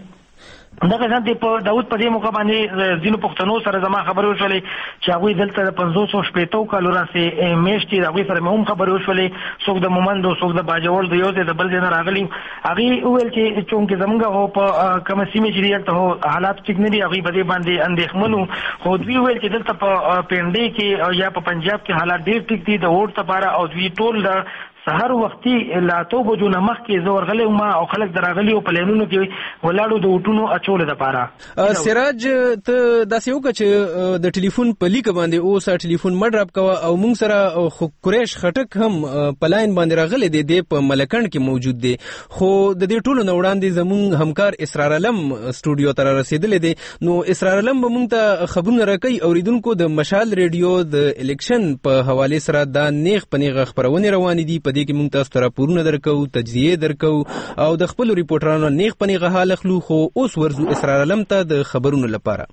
دغه ځان ته په داود په دې موقع باندې ځینو پښتنو سره زما خبرې وشولې چې هغه دلته د 500 کالو راځي میشتي هغه سره هم خبرې وشولې څوک د مومند او څوک د باجوړ د یو د بل ځای راغلي هغه ویل چې چونکه زمونږ هو په کوم سیمه چې ته حالات ټیک نه دي هغه په دې باندې اندېښمنو خو دوی ویل چې دلته په پینډې کې یا په پنجاب کې حالات ډېر ټیک دي د ووټ لپاره او دوی ټول د سحر وختي لا تو بجو نمخ کې زور غلې ما او خلک دراغلي او پلانونو کې ولاړو د وټونو اچول د پاره. سراج ته داسې وکړه چې د ټلیفون په لیک باندې اوس ټلیفون مډراب کوا او موږ سره قریش خټک هم پلاین باندې راغلي دي په ملکند کې موجود دي خو د دې ټولو نوړاندې زموږ همکار اسرار علم سټوډیو ته رسیدلې دي. نو اسرار علم به موږ ته خبرونه راکړي اوریدونکو د مشال ریډیو د الیکشن په حواله سره دا نیغ پنیغه خبرونه روان دي په دې کې موږ تاسو ته راپورونه درکو، تجزیه درکو او د خپل ریپورټرانو نیغ په نیغه حال اخلو. خو اوس ورزو اسرار علم ته د خبرونو لپاره.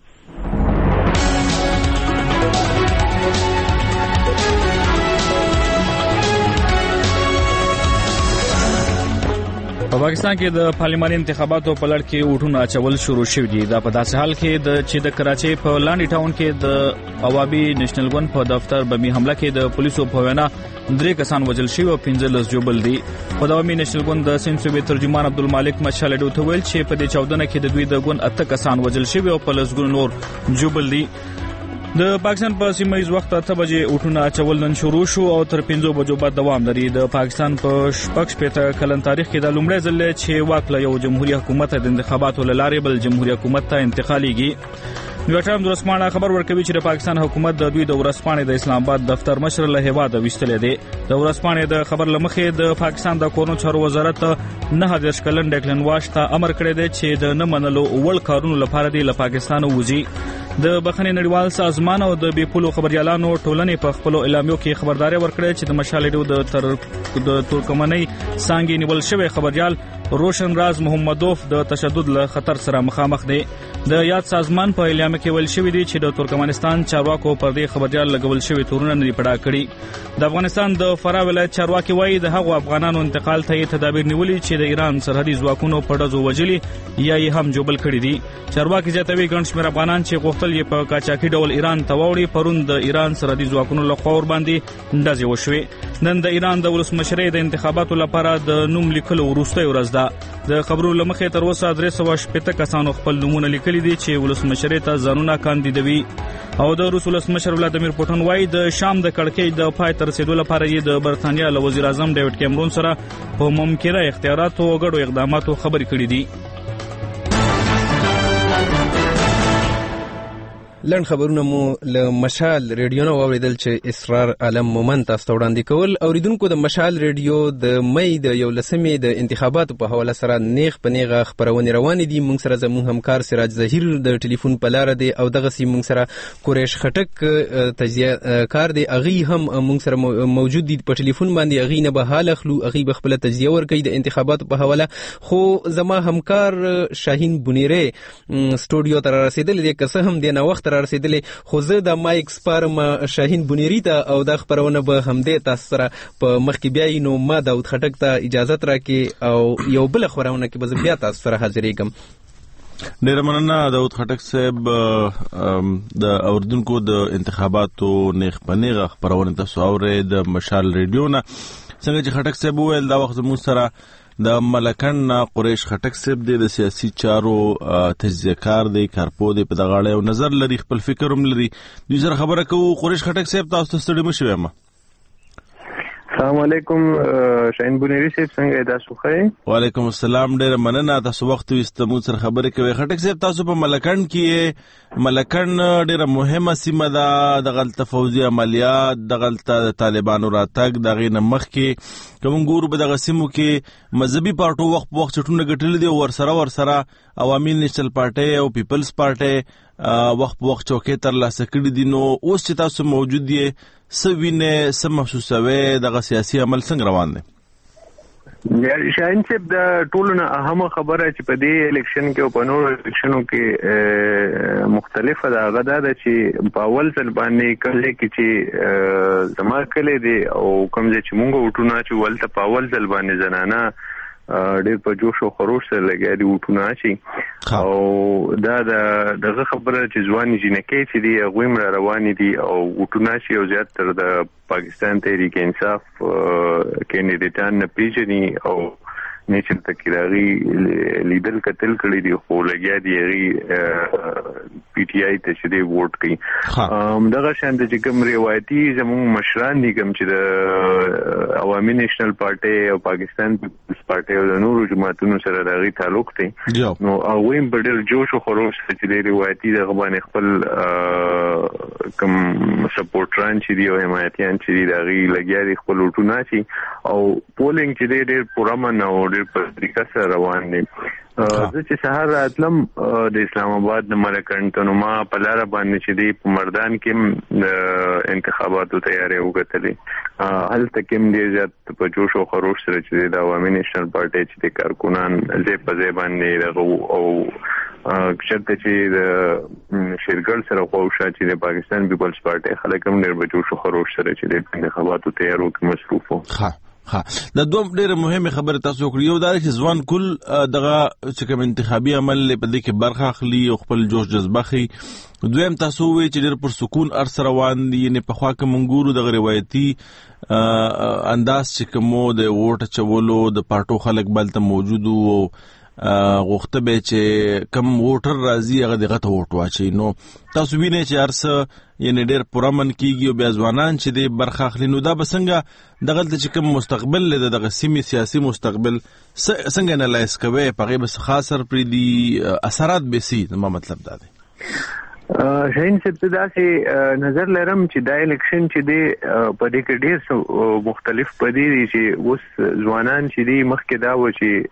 په پاکستان کې د پارلماني انتخاباتو په لړ کې ووټونه اچول شروع شوي دي. دا په داسې حال کې چې د کراچۍ په لانډي ټاون کې د عوامي نېشنل ګوند په دفتر بمي حمله کې د پولیسو په وینا 3 کسان وژل شوي او 15 جوبل دي. په عوامي نېشنل ګوند د سند صوبې ترجمان عبدالمالک مشال ډو ته ویل چې په دې 14 کې د دوی د ګوند 8 کسان وژل شوي او په لسګونو نور جوبل دي. د پاکستان په سیمه ییز وخت 8 بجې وټونه اچول نن شروع شو او تر 5 بجو بعد دوام لري. د پاکستان په شپږ کلن تاریخ کې د لومړي ځل چې واک له یو جمهوریت حکومت د انتخاباتو لارې بل جمهوریت حکومت ته انتقالېږي. نیو ټایمز ورځپاڼه خبر ورکوي چې د پاکستان حکومت د دوی د ورځپاڼې د اسلام آباد دفتر مشر له هیواده ویستلې دی. د ورځپاڼې د خبر لمخې د پاکستان د کورونو چارو وزارت 9 کلن ډیکلن واش ته امر کړی دی چې د نه منلو وړ کارونو لپاره دی له پاکستان وځي. د بخښنې نړیوال سازمان او د بیپولو خبريالانو ټولنې په خپل اعلامیو کې خبرداري ورکړه چې د مشالډو د ترکمنۍ څنګه نیول شوی خبريال روشن راز محمدوف د تشدد له خطر سره مخامخ دی. د یاد سازمان په اعلامیه کې ویل شوی دی چې د ترکمنستان چارواکو پر دې خبريال لګول شوی تورونه نه پړه کړي. د افغانستان د فراه ولایت چارواکي وایي د هغو افغانانو انتقال ته تدابیر نیولي چې د ایران سرحدي ځواکونو په ډزو وجلي یا یې هم جوبل کړي دي. چارواکي زیاتوي ګڼ شمېر افغانان چې غوښتل یې په قاچاقي ډول ایران ته واوړي پرون د ایران سرحدي ځواکونو له خوا ورباندې ډزې وشوې. نن د ایران د ولسمشرۍ د انتخاباتو لپاره د نوم لیکلو وروستۍ ورځ ده. د خبرونو له مخې تر اوسه 380 کسانو خپل نومونه لیکلي دي چې ولسمشرۍ ته ځانونه کاندیدوي. او د روس ولسمشر ولادیمیر پوټین وایي د شام د کړکۍ د پای ته رسیدو لپاره یې د برتانیا له وزیر اعظم ډیوډ کیمرون سره په ممکنه اختیاراتو او ګډو اقداماتو خبرې کړې دي. لنډ خبرونه مو له مشال ریډیو نه واوریدل چې اسرار علم مومن تاسو ته وړاندې کول. اوریدونکو د مشال ریډیو د مئی د 11 د انتخاباتو په حواله سره نیغ په نیغه خبرونه روانې دي. موږ سره زموږ همکار سراج ظهیر د ټلیفون په لار دی او دغه سي موږ سره قریش خټک تجزیه کار دی اغي هم موږ سره موجود دي په ټلیفون باندې. اغي نه به حال اخلو، اغي به خپل تجزیه ورکړي د انتخاباتو په حواله. خو زما همکار شاهین بنيره سټوډیو ته رسیدل دي که څه هم د نو وخت را رسیدلې، خو زه د مایک سپارم شاهین بنيري ته او د خبرونه به همدې تاسو سره په مخ کې بیا نو ما داود خټک ته اجازه راکې او یو بل خبرونه کې به بیا تاسو سره حاضرېږم. ډېر مننه داود خټک صاحب. د اوردونکو د انتخاباتو نیغ په نیغه خبرونه تاسو اورئ د مشال ریډیو نه. څنګه چې خټک صاحب وویل دا وخت زموږ سره د ملکن قریش خټک صاحب د سیاسي چارو تجزیه کار دی، کارپو دی، په دغه اړه یو نظر لري، خپل فکر هم لري. دوی سره خبره کوو. قریش خټک صاحب تاسو ته ستړي مشئ ما. السلام علیکم شاهین بنيري صاحب، څنګه تاسو ښه؟ وعلیکم السلام. ډېر مننه تاسو وخت وستمو سره خبرې کوي. خټک صاحب تاسو په ملکن کې ملکن ډېر مهمه سیمه ده، د غلطه فوزي عملیات، د غلطه طالبانو راتګ، د غینه مخ کې کوم ګورو په دغه سیمو کې مذهبي پارټو وخت چټونه ګټل دي ور سره عوامي نېشنل پارټي او پیپلز پارټي وخت چوکې تر لاسه کړي دي. نو اوس چې تاسو موجود دي سوینه سم محسوسوي دغه سیاسي عمل څنګه روان دي؟ شاهین صاحب د ټولو نه اهمه خبره چې په دې الیکشن کې او په نورو الیکشنو کې مختلفه ده هغه ده چې په اول ځل باندې کله کې چې زما کله دي او کوم ځای چې مونږ وټونه چې ولته په اول ځل باندې زنانه ډېر په جوش او خروش سره لګیا دي وټونه شي. او دا دغه خبره چې ځواني جنکې چې دي هغوی مړه روانې دي او وټونه شي او زیات تر د پاکستان تحریک انصاف کینډیډیټان نه پیژني او نیچر تکراغي لیدل کتل کړي دي خو لګیا دي هغه پی ټی آی ته چې دی ووټ کوي. دغه شان د کوم روایتي زموږ مشران دي کوم چې د عوامي نېشنل پارټي او پاکستان پیپلز پارټي او د نورو جماعتونو سره دغه تعلق دی. نو هغوی په ډېر جوش او خروش چې د روایتي دغه باندې خپل کوم سپورټران چې دي او حمایتیان چې دي دغه لګیا دي خپل وټونه شي او پولینګ چې ډېر پرامن او په طریقه سره روان دي. زه چې سهار راتلم د اسلام آباد د ملکند ته، نو ما په لاره باندې چې دی په مردان کې د انتخاباتو تیاری وکړلې، هلته کې هم ډېر زیات په جوش او خروش سره چې د عوامي نیشنل پارټۍ چې د کارکونان ځای په ځای باندې دغه او چرته چې د شیرګل سره خواوشا چې د پاکستان پیپلز پارټۍ خلک هم ډېر په جوش او خروش سره چې د انتخاباتو تیارو کې مصروف وو. د دوه ډېر مهمه خبره تاسو وکړه، یو دا چې ځوان کل دغه چې کوم انتخابي عمل په دې کې برخه اخلي او خپل جوش جذبه خي. دویم تاسو وی چې ډېر پر سکون ارس روان دي، نه په خوا کې منګورو د روایتي انداز چې کومو د ووټ چولو د پارټو خلک بلته موجود وو، غوښته به چې کم ووټر راځي هغه دغه ته ووټ واچي. نو تاسو وینئ چې ارس یعنی ډېر پرامن کیږي او بیا ځوانان چې د برخه اخلي، نو دا به څنګه دغه چې کوم مستقبل له دغه سیمې سیاسي مستقبل څنګه انالایز کوي، په هغه به خاص سر پر دي اثرات به سي. ما مطلب دا دی شاین چې ابتدا سي نظر لرم چې دا الیکشن چې دی په دې کې ډېر مختلف پدې دي چې اوس ځوانان چې دی مخکې دا و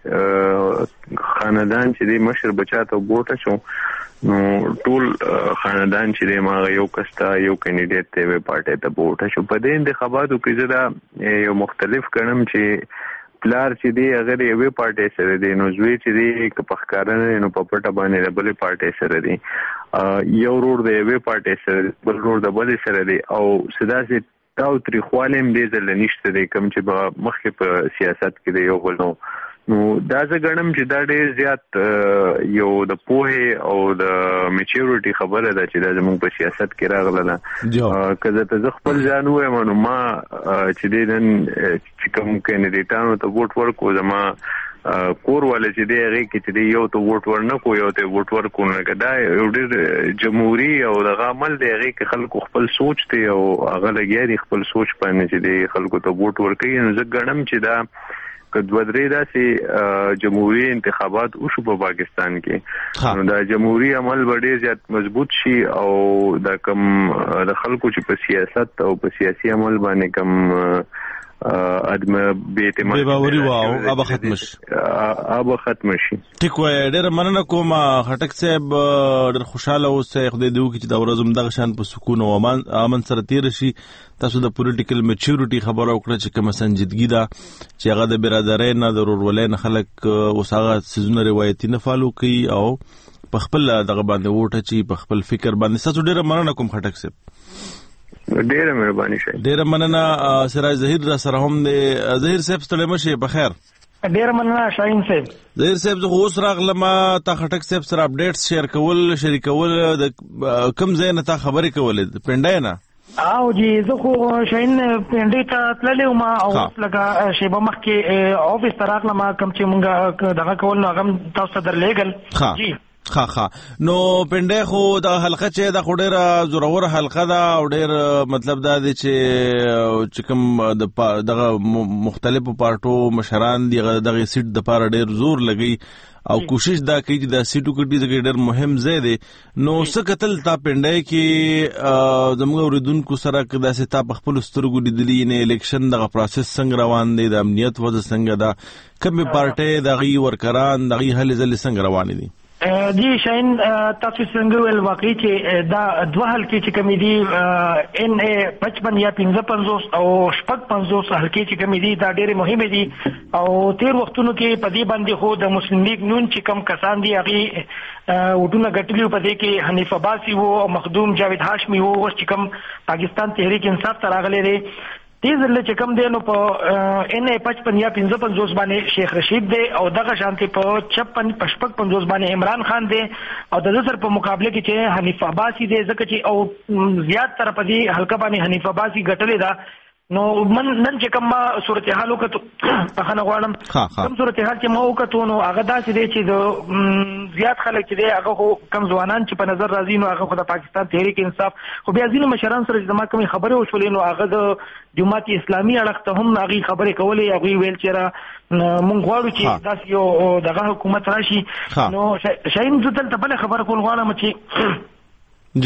چې خاندان چې دی مشر بچاته ووټ شو، نو ټول خاندان چې دی ما یو کستا یو کینډیډیټ ته وی پارټي ته ووټ شو. په دې انتخاباتو کې زدا یو مختلف کړم چې پلار چې دی هغه د یوې پارټۍ سره دی، نو زوی چې دی که په ښکاره نه نو په پټه باندې د بلې پارټۍ سره دی، یو ورور د یوې پارټۍ سره دی، بل ورور د بلې سره دی، او داسې تاو تریخوالی هم دې ځله نشته دی کوم چې به مخکې په سیاست کې دی یو بل. نو دا زه ګڼم چې دا ډېر زیات یو د پوهې او د میچورټي خبره ده چې دا زموږ په سیاست کې راغله ده. که زه خپل ځان ووایم نو ما چې دی نن چې کوم کینډیډیټانو ته ووټ ورکړو، زما کور والا چې دی هغې کې چې دی یو ته ووټ ورنکړو یو ته ووټ ورکړو، نو دا یو ډېر جمهوري او دغه عمل دی، هغې کې خلکو خپل سوچ دی او هغه لګیا دي خپل سوچ باندې چې دی خلکو ته ووټ ورکوي. نو زه ګڼم چې دا که دوه درې داسې جمهوري انتخابات وشو په پاکستان کې، نو دا جمهوري عمل به ډېر زیات مضبوط شي او دا کم د خلکو چې په سیاست او په سیاسي عمل باندې کم ادمه بې اعتمادي باوري واو اب ختم شي. ټیک وای، ډېر مننه کوم خټک صاحب، ډېر خوشاله اوسئ، خدای دې وکړي چې دا ورځ هم دغه شان په سکون او امن سره تیر شي. تاسو د پولیټیکل میچورټي خبره وکړه چې کوم سنجیدګي ده چې هغه د برادرۍ نه د ورورولۍ نه خلک اوس هغه څیزونه روایتي نه فالو کوي او په خپل دغه باندې ووټ اچي، په خپل فکر باندې. تاسو ډېره مننه کوم خټک صاحب، ډېره مهرباني شي. ډېره مننه. سراج ظهیر را سره هم دی. ظهیر صاحب ستړی مشئ، په خیر. ډېره مننه شاهین صاحب. ظهیر صاحب زه اوس راغلم تا خټک صاحب سره اپډیټس شیر کول شریکول، د کوم ځای نه تا خبرې کولې؟ پنډای نه؟ او جی زه خو شاهین پنډۍ ته تللی وم او لکه شیبه مخکې آفس ته راغلم، کوم چې مونږ دغه کول نو هغه هم تاسو ته درلیږل. جی نو پنډۍ خو د حلقه چې دا خو ډېره زورور حلقه ده او ډېر مطلب دا دی چې کوم دغه مختلفو پارټو مشران دي دغه سیټ دپاره ډېر زور لګوي او کوشش دا کوي چې دا سیټو کټي ځکه ډېر مهم ځای دی. نو څه کتل تا پنډۍ کې زموږ اورېدونکو سره که داسې تا په خپلو سترګو لیدلي نه الیکشن دغه پروسس څنګه روان دی، د امنیت وضع څنګه ده، کومې پارټۍ د هغې ورکران د هغې هلې ځلې څنګه روانې دي؟ جی شاهین تاسو څنګه ویل واقعي چې دا دوه حلقې چې کومې دي ان ا 55 یا 55 او 55 حلقې چې کومې دي دا ډېرې مهمې دي او تیر وختونو کې په دې باندې خو د مسلم لیگ نون چې کوم کسان دي هغې وټونه ګټلي په دې کې حنیف عباسي و او مخدوم جاوید هاشمي و، اوس چې کوم پاکستان تحریک انصاف ته راغلی دی. دې ځل چې کوم دی نو په ان ا 55 یا 55 باندې شیخ رشید دی او دغه شانتي په 56 باندې عمران خان دی او د سر په مقابله کې چې حنیف عباسي دی، ځکه چې او زیات تر په دې حلقه باندې حنیف عباسي ګټلې ده. نو نن چې کوم صورتحال وکړو په خنه غواړم کوم صورتحال چې ما وکړو نو هغه داسې دی چې د زیات خلک چې دی هغه کم ځوانان چې په نظر راځي نو هغه خو د پاکستان تحریک انصاف خو بیا ځینو مشران سره چې زما کومې خبرې وشولې نو هغه د جماعت اسلامي اړخ ته هم هغې خبرې کولې، هغوی ویل چې مونږ غواړو چې داسې یو دغه حکومت راشي. نو شاهین زه دلته بله خبره کول غواړم چې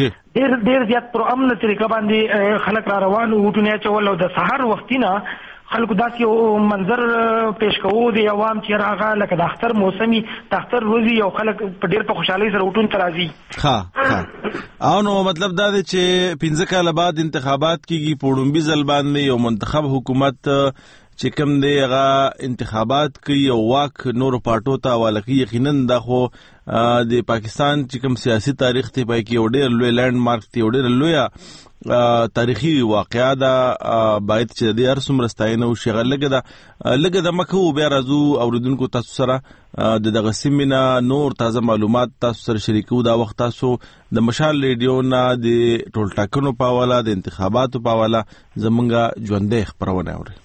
ډېر زیات پر امنه طریقه باندې خلک را روان وو، وټونه اچول او د سهار وختي نه خلکو داسې یو منظر پیش کوو د عوام چې راغه لکه د اختر موسمي د اختر ورځې یو خلک په ډېر په خوشحالۍ سره وټون ته راځي. او نو مطلب دا دی چې 15 کاله بعد انتخابات کیږي، په وړومبي ځل باندې یو منتخب حکومت چې کوم دی هغه انتخابات کوي او واک نورو پارټو ته حواله کوي. یقینا دا خو د پاکستان چې کوم سیاسي تاریخ ته پای کې یو ډېر لوی لینډ مارک دی، یو ډېر لوی تاریخي واقعا دا باید چې د هر څومره ستاینه وشي. لږه د مکو بیا راځو اوریدونکو تاسو سره د دغه سیمې نه نور تازه معلومات تاسو سره شریکو. دا وخت تاسو د مشال ریډیو نه د ټولټاکنو په حواله د انتخاباتو په حواله زمونږ ژوندۍ خپرونه اورئ.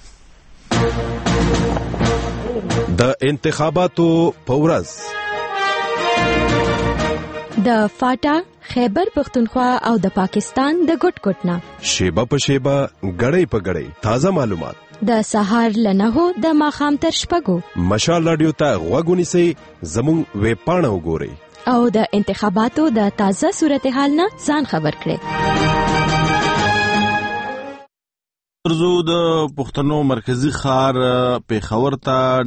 د انتخاباتو په ورځ د فاټا، خیبر پختونخوا او د پاکستان د ګټ ګټ نه شیبه په شیبه غړې په غړې تازه معلومات د سهار لنهو د ماخام تر شپږو مشال رادیو ته غوږ ونیسئ، زموږ ویب پاڼه وګورئ او د انتخاباتو د تازه صورتحال نه ځان خبر کړئ. ورزو د پښتنو مرکزی ښار پیښور ته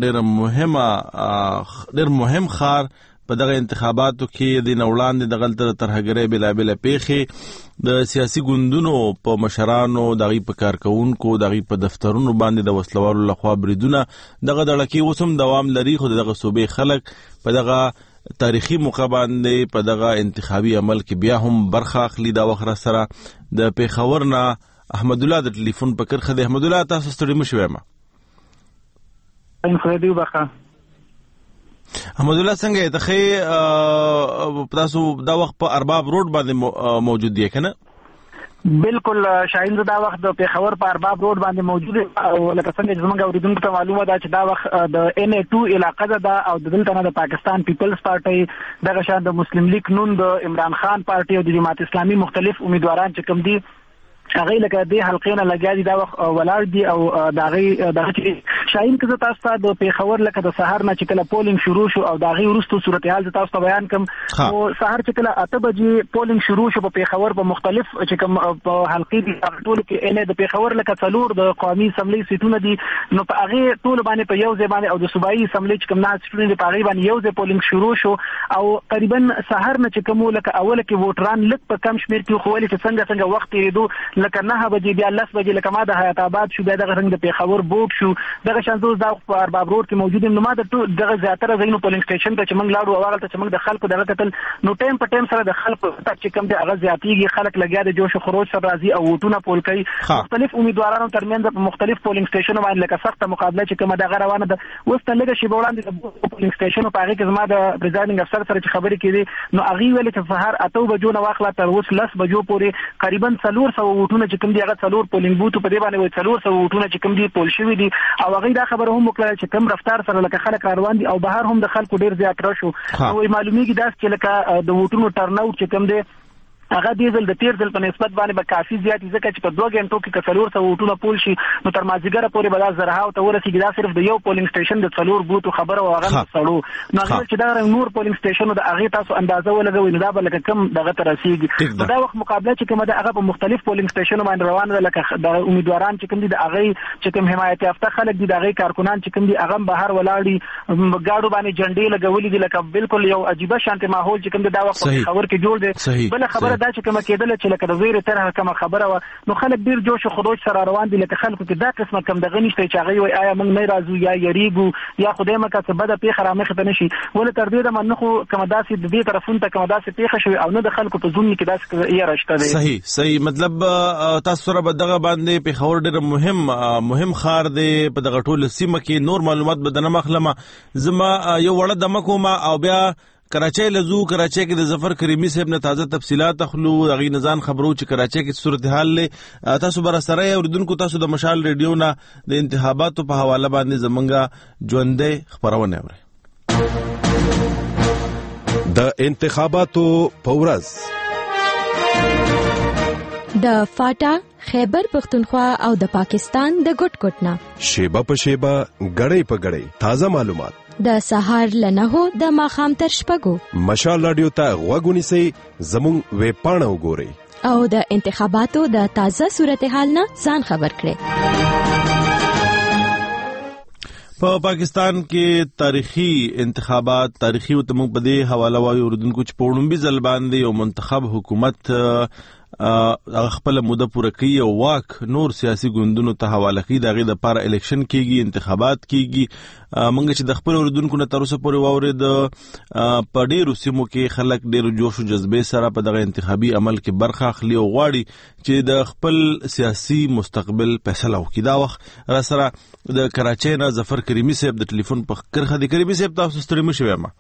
ډېر مهم ښار په دغه انتخاباتو کې د نوړاندې د غلطه ترهګرۍ بلابل پیښې د سیاسي ګوندونو په مشرانو، دغه په کارکونکو، دغه په دفترونو باندې د وسلوالو لخوا بریدونه دغه دړکې اوسم دوام لري. خو دغه صوبې خلک په دغه تاریخي موقع باندې په دغه انتخابي عمل کې بیا هم برخه اخلي. دا وخت سره د پیښور نه احمد الله د ټلیفون په کرخه دی. احمد الله تاسو ستړي مشوي ما خو دې وبخه. احمد الله څنګه ته تاسو دا وخت په ارباب روډ باندې موجود دی کنه؟ بالکل شاهین، دا وخت د پیښور په ارباب روډ باندې موجود او لکه څنګه چې موږ اوریدونکو ته معلومه ده چې دا وخت د NA2 علاقه ده او د دلته نه د پاکستان پیپلز پارټي دغه شان د مسلم لیگ نون د عمران خان پارټي او د جماعت اسلامي مختلف امیدواران چې کوم دي هغه لکه د حلقې نه لګیا دي دا وخت ولاړ دي او دغه شاهین که تاسو ته د پیښور لکه د سهار نه چې کله پولینګ شروع شو او دغه وروسته صورتحال تاسو ته بیان کوم. او سهار چې کله 8 بجې پولینګ شروع شو په پیښور په مختلف چې کوم په حلقې دي ټول کې نه د پیښور لکه څلور د قومي اسمبلی سیټونه دي، نو په هغه ټول باندې په یو ځای باندې او د صوبایي اسمبلی چې کوم نه سیټونه دي په هغه باندې یو ځای پولینګ شروع شو او تقریبا سهار نه چې کوم لکه اوله کې ووټران لک په کم شمیر کې خو ولې چې څنګه وخت یې لکه 9 بجې بیا 10 بجې لکه ما د حیات آباد شو بیا دغه رنګ د پیښور بوټ شو دغه شانزو دا په ارباب روډ کې موجود نو ما د دغه زیاتره ځینو پولینګ سټیشن ته چې موږ لاړو او هغه ته چې موږ د خلکو دغه قتل نو ټیم په ټیم سره د خلکو چې کوم دی هغه زیاتیږي، خلک لګیا د جوش او خروج سره راځي او ووټونه پول کوي. مختلف امیدوارانو ترمنځ په مختلف پولینګ سټیشنونو باندې لکه سخت مقابله چې کومه دغه روانه ده. اوس ته لږه شی وړاندې د پولینګ سټیشن په هغه کې زما د پریزایډینګ افسر سره چې خبرې کړي نو هغه ویل چې سهار 8 بجو نه واخله تر اوس 10 بجو پورې تقریبا 400 ووټونه چې کوم دی هغه 4 پولینګ بوت په دې باندې 400 ووټونه چې کوم دی پول شوی دي او هغه دا خبره هم وکړه چې کوم رفتار سره لکه خلک روان دي او بهر هم د خلکو ډیر زیات را شو او معلومیږي دا چې لکه د ووټونو ټرن اوټ چې کوم دی هغه دیزل د تیر ځل په نسبت باندې به کافي زیات ځکه چې په 2 غنټو کې کڅلور سو وټونه پول شي نو تر مازیګره پورې به دا زرها او ته ورسیږي. دا صرف د یو پولینګ سټیشن د څلور بوتو خبره او هغه سړو نو هغه چې دا نور پولینګ سټیشن د هغه تاسو اندازه ولګوي نو دا به لکه کم دغه تر رسیږي. دا وخت مقابله چې کومه د هغه په مختلف پولینګ سټیشن باندې روان ده لکه د امیدواران چې کوم دي د هغه چې کوم حمایت یافته خلک دي د هغه کارکونان چې کوم دي هغه بهر ولاړي ګاډو باندې جنډې لګولې دي لکه بالکل یو عجیب شانتي ماحول چې کوم دا وخت په خبر کې جوړ دي. بل خبره دا چې کومه کېدل چې لکه د ویره تر کومه خبره و نو خلک ډیر جوش او خروج سره روان دي لکه خلکو کې دا قسمه کم د غنښت چې هغه وي آیا موږ نه راځو یا یریګو یا خدای مکه څه بده پیښه رامخ ته نشي ول تر دې د منخو کومه داسې د دې طرفون ته کومه داسې پیښه شوی او نه د خلکو په ځون کې داسې یې راشته دی. صحیح مطلب تاسو سره بدغه باندې پیښور ډیر مهم خار دی په دغه ټول سیمه کې نور معلومات بدنه مخلمه زما یو وړه د مکوما او بیا کراچۍ لزو کراچۍ کې د ظفر کریمی صاحب نه تازه تفصيلات اخلو غي نزان خبرو چې کراچۍ کې صورتحال له تاسو بر سره اوریدونکو تاسو د مشال ریډیو نه د انتخاباتو په حواله باندې زمونږه ژوندې خبرونه اوري. د انتخاباتو په ورځ د فاټا، خیبر پختونخوا او د پاکستان د ګټ ګټ نه شیبه په شیبه غړې په غړې تازه معلومات د سهار لنهو د ماخام تر شپږو مشال رادیو ته غوږ ونیسئ، زموږ ویب پاڼه وګورئ او د انتخاباتو د تازه صورتحال نه ځان خبر کړئ. په پاکستان کې تاریخي انتخابات تاریخي او تمو په دې حواله وایي اردوونکو چې په وړاندې ځل باندې یو منتخب حکومت خپل موده پوره کوي او واک نور سیاسي ګوندونو ته حواله کوي دغه د لپاره الیکشن کیږي انتخابات کیږي موږ چې د خپل اردوونکو نه تر اوسه پورې واورید په ډیرو سیمو کې خلک ډیر جوش او جذبې سره په دغه انتخابي عمل کې برخه اخلي او غواړي چې د خپل سیاسي مستقبل فیصله وکړي. دا وخت را سره د کراچۍ نه ظفر کریمي صاحب د ټلیفون په کرخه د کریمي صاحب تاسو ستړي مشوي ما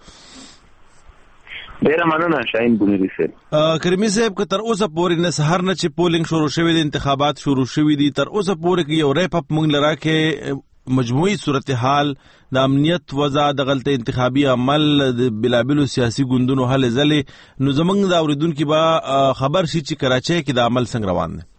ډیره مننه شاهین بونری صاحب. کریمي صاحب که تر اوسه پورې نه سهار نه چې پولینګ شروع شوی دی انتخابات شروع شوی دي تر اوسه پورې کې یو ریپ اپ مونږ لرا کې مجموعي صورتحال د امنیت وضع د غلطه انتخابي عمل د بلابلو سیاسي ګوندونو هله ځلې نو زمونږ د اوریدونکو به خبر شي چې کراچۍ کې د عمل څنګه روان دی.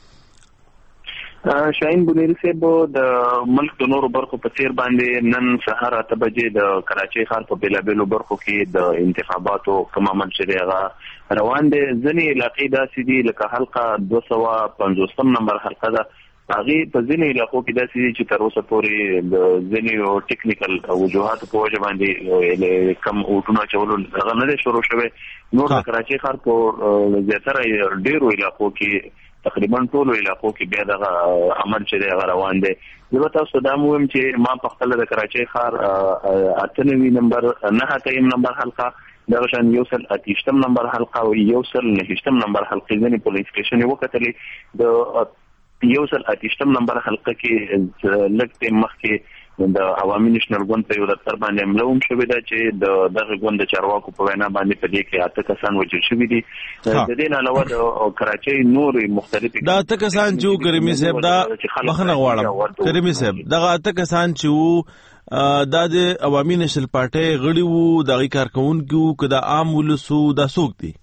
شاهین بونری صاحب د ملک د نورو برخو په څیر باندې نن سهار 8 بجې د کراچۍ ښار په بلابلو برخو کې د انتخاباتو کوم عمل چې هغه روان دي. ځینې علاقې داسې دي لکه حلقه 250 نمبر حلقه ده هغه په ځینې علاقو کې داسې دي چې تر اوسه پورې د ځینې ټیکنیکل وجوهات په وجه باندې کم اوټونه چولو هغه نه شروع شوی. نور د کراچۍ ښار په زیاتره ډیرو علاقو کې تقریبا ټولو علاقو کې بیا دغه عمل چې هغه روان دی. زه تاسو ته وایم چې ما په خپل د کراچۍ ښار 98 نمبر 9 نمبر حلقه دغه شان یو سل 28 نمبر حلقه او یو سل 9 نمبر حلقه ځنې پولیس سټیشن یو کتلې د یو سل 28 نمبر حلقه کې لکه مخکې د عوامي نېشنل ګوند په یو دفتر باندې حمله هم شوې ده چې د دغه ګوند د چارواکو په وینا باندې په دې کې 8 کسان وژل شوي دي. د دې نه علاوه د کراچۍ نور مختلفې دا 8 کسان چې کریمي صاحب دا بخنه غواړم کریمي صاحب دغه 8 کسان چې دا د عوامي نېشنل پارټۍ غړي وو دغه کارکونکو کدا عام ولسو دا څوک دي.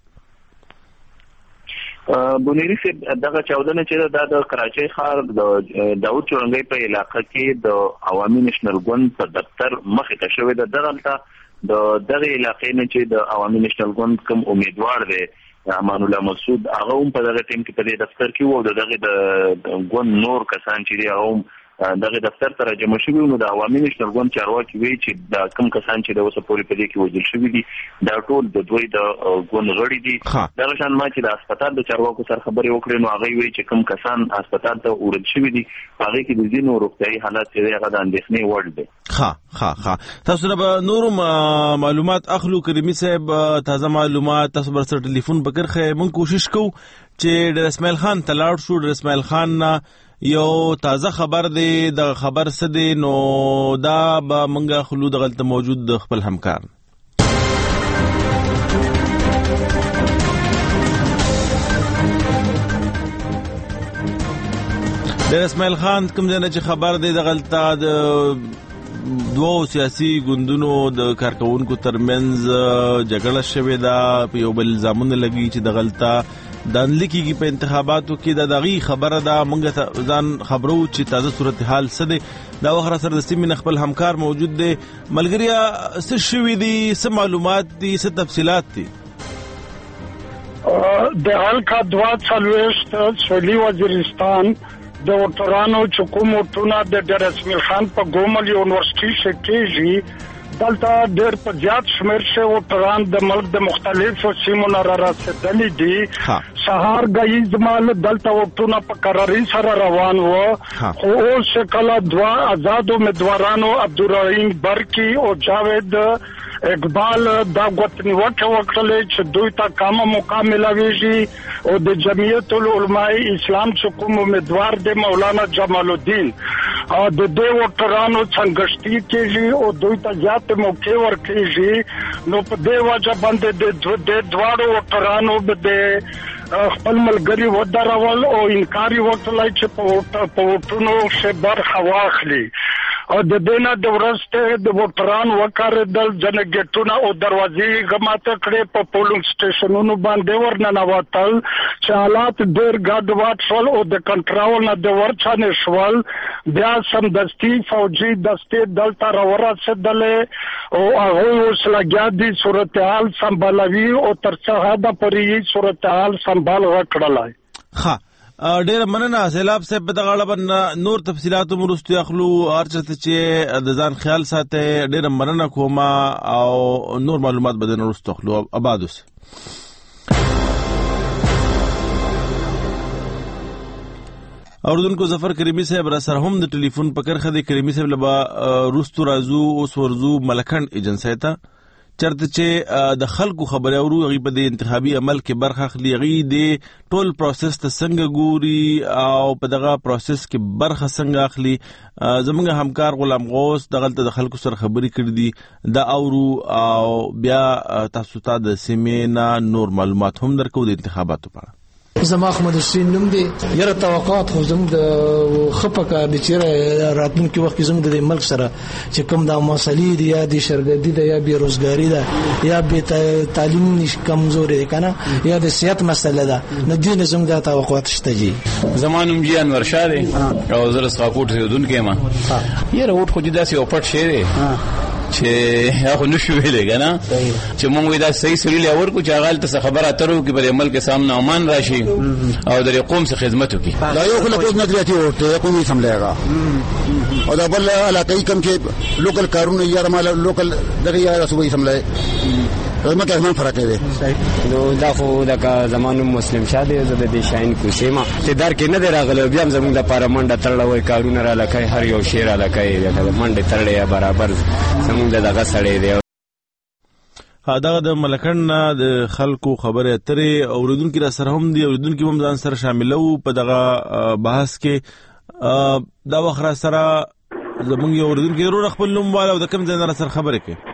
بونیری صاحب دغه چاودنه چې د کراچۍ ښار د داود چورنګي په علاقه کې د عوامي نېشنل ګوند په دفتر مخې ته شوې ده. دغه علاقې نه چې د عوامي نېشنل ګوند کوم امیدوار دی امان الله مسعود هغه هم په دغه ټیم کې په دې دفتر کې وو او دغه د ګوند نور کسان چې دی هغه دغه دفتر ته راجمع شوي نو د عوامي نېشنل ګوند چارواکي وایي چې دا کوم کسان چې د اوسه پورې په دې کې وژل شوي دي دا ټول د دوی د ګوند غړي دي. دغه شان ما چې د هسپتال د چارواکو سره خبرې وکړې نو هغه وایي چې کوم کسان هسپتال ته وړل شوي دي هغه کې د ځینو روغتیايي حالات چې هغه د اندېښنې وړ دي. تاسو نه نور معلومات اخلو کریمي صاحب تازه معلومات تاسو بر سره ټلیفون بکرخه مونږ کوشش کوو چې د اسماعیل خان تلاړ شو د اسماعیل خان یو تازه خبر دی د خبر څه دی نو دا به منګه خلو د غلطه موجود د خپل همکار د اسماعیل خان کوم ځای چې خبر دی د غلطه د دوه سیاسي ګوندونو د کارکونکو ترمنځ جګړه شوې ده په یو بل الزامونه لګي چې د غلطه د انلیکيږي په انتخاباتو کې د دغه خبره ده مونږ ځان خبرو چې تازه صورتحال څه دی دا وخت سره د سیمې خپل همکار موجود دی ملګریا څه شوي دي څه معلومات دي څه تفصيلات دي. د حلقه 42 سویلي وزیرستان د وټرانو چکوموټونه د ډېر اسماعیل خان په ګومل یونیورسيټي شکېږي دلته ډېر په زیات شمېر کې وټران د ملک د مختلفو سیمو نه رارسېدلي دي. سهار غایز مال دلته وټونه په قراري سره روان وو خو اوس کله دوا آزاد امیدوارانو عبدالرحیم برکی او جاوید اقبال دا غوښتنه وکړه چې دوی ته کومه مقامله ویږي او د جمعیت العلماء اسلام چې کوم امیدوار دی مولانا جمال الدین او د دې وټرانو څنګهشتي کېږي او دوی ته ځات موقع ورکېږي نو په دې وجه باندې د دواړو وټرانو به خپل ملګری ودرول او انکار وکړای چې په وټونو شه برخه واخلي او د دینه د ورسته د وټران وکړدل جنګټونه او دروازې غماته کړې په پولینګ سټیشنونو باندې ورننوتل چې حالات ډېر ګډوډ شول او د کنټرول نه د ورچانه شول بیا سمدستي فوجي دستې دلته راورسېدلې او هغه اوس لګیا دي صورتحال سمبالوي او تر څه حد پورې صورتحال سمبال وکړلای. ډېر مننه سیلاب صاحب. په دغه اړه نور تفصیلات هم وروسته اخلو. هر چېرته چې د ځان خیال ساتئ ډېره مننه کوم او نور معلومات به درنه وروسته اخلو. آباد اوسئ. اوردونکو ظفر کریمی صاحب را سره هم د ټلیفون په کرخه دی. کریمی صاحب لبا روستو رازو اوس ورزو ملکند ایجنسی ته چرته چې د خلکو خبرې اورو هغې په د انتخابي عمل کې برخه اخلي. هغې د ټول پروسس ته څنګه ګوري او په دغه پروسس کې برخه څنګه اخلي. زموږ همکار غلام غوث دغلته د خلکو سره خبرې کړي دي دا اورو او بیا تاسو ته د سیمې نه نور معلومات هم درکو د انتخاباتو په اړه. زما احمد حسین نوم دی. یاره توقعات خو زموږ د خپه کار دی چې راتلونکي وخت کې زموږ د ملک سره چې کوم دا مسلې دي یا د شرګردي ده یا بېروزګاري ده یا بې تعلیم کمزوري ده که نه یا د صحت مسله ده نو دې نه زموږ دا توقعات شته جي. زما نوم جي انور شاه دی او زه د سقاکوټ اوسېدونکی یم. یاره اوټ خو داسې یو پټ شی دی چې هغه نشو ویلې کنه چې مونږ وې دا صحیح سړي له ورکو چې هغه ته خبره اترو کې په ملک سامنے امان راشي او د قوم څخه خدمت وکړي. دا یو خلک نظریاتي ورته قومي سملایږي او دا بل علاقائی کم چې لوکل کارونه یا مال لوکل دغه یا صوبې سملای زما کې هم فرق دی. نو دا خو دا زمانو مسلم شاده زه د شاین کوسیما ته در کې نه دراغله بیا زموږ د پارلمان تړل وای کارونه را لکه هر یو شیر را لکه د منډه تړلې برابر زموږ دغه سړی دی. دغه د ملکند نه د خلکو خبرې اترې اوریدونکي را سره هم دي. اوریدونکي هم ځان سره شاملو په دغه بحث کې. دا وخت را سره زموږ یو اوریدونکي ضرور خپل نوم والا او د کوم ځای نه را سره خبرې کوي.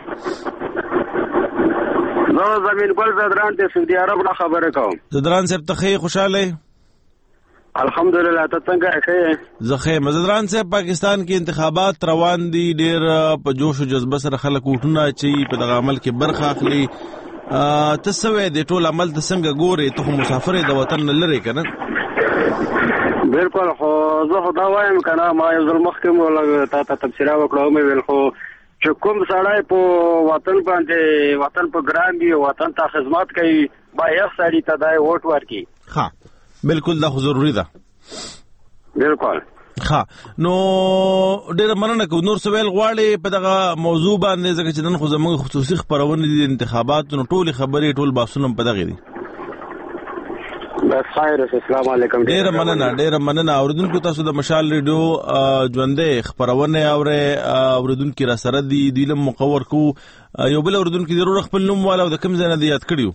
زه زمین ګل زدران ته سعودي عرب نه خبره کوم. زدران صاحب ته خې خوشاله الحمدلله. ته څنګه ښه زه ښه. زدران صاحب پاکستان کې انتخابات روان دي ډېر په جوش او جذبه سره خلک ووټونه اچوي په دغه عمل کې برخه اخلي. ته څه وایې د ټول عمل ته څنګه ګورې؟ ته خو مسافر یې د وطن نه لرې که نه؟ بالکل خو زه خو دا وایم که نه ما یو ځل مخکې مو لږ تا ته تبصره وکړه ومې ویل خو چې کوم سړی په وطن باندې وطن په ګران وي وطن ته خدمت کوي باید سړي ته دا ووټ ورکړي. ها بالکل دا خو ضروري ده. بالکل ها. نو ډېره مننه کوم. نور څه ویل غواړې په دغه موضوع باندې ځکه چې نن خو زموږ خصوصي خپرونې دي د انتخاباتو نو ټولې خبرې ټول بحثونه په دغې دي. بس خیر. السلام علیکم. ډېره مننه. اوریدونکو تاسو د مشال ریډیو ژوندۍ خپرونه اوریدونکي را سره دي دوی له مقور کو. یو بل اوریدونکي ضرور خپل نوم والا او د کوم ځای نه دی یاد کړي.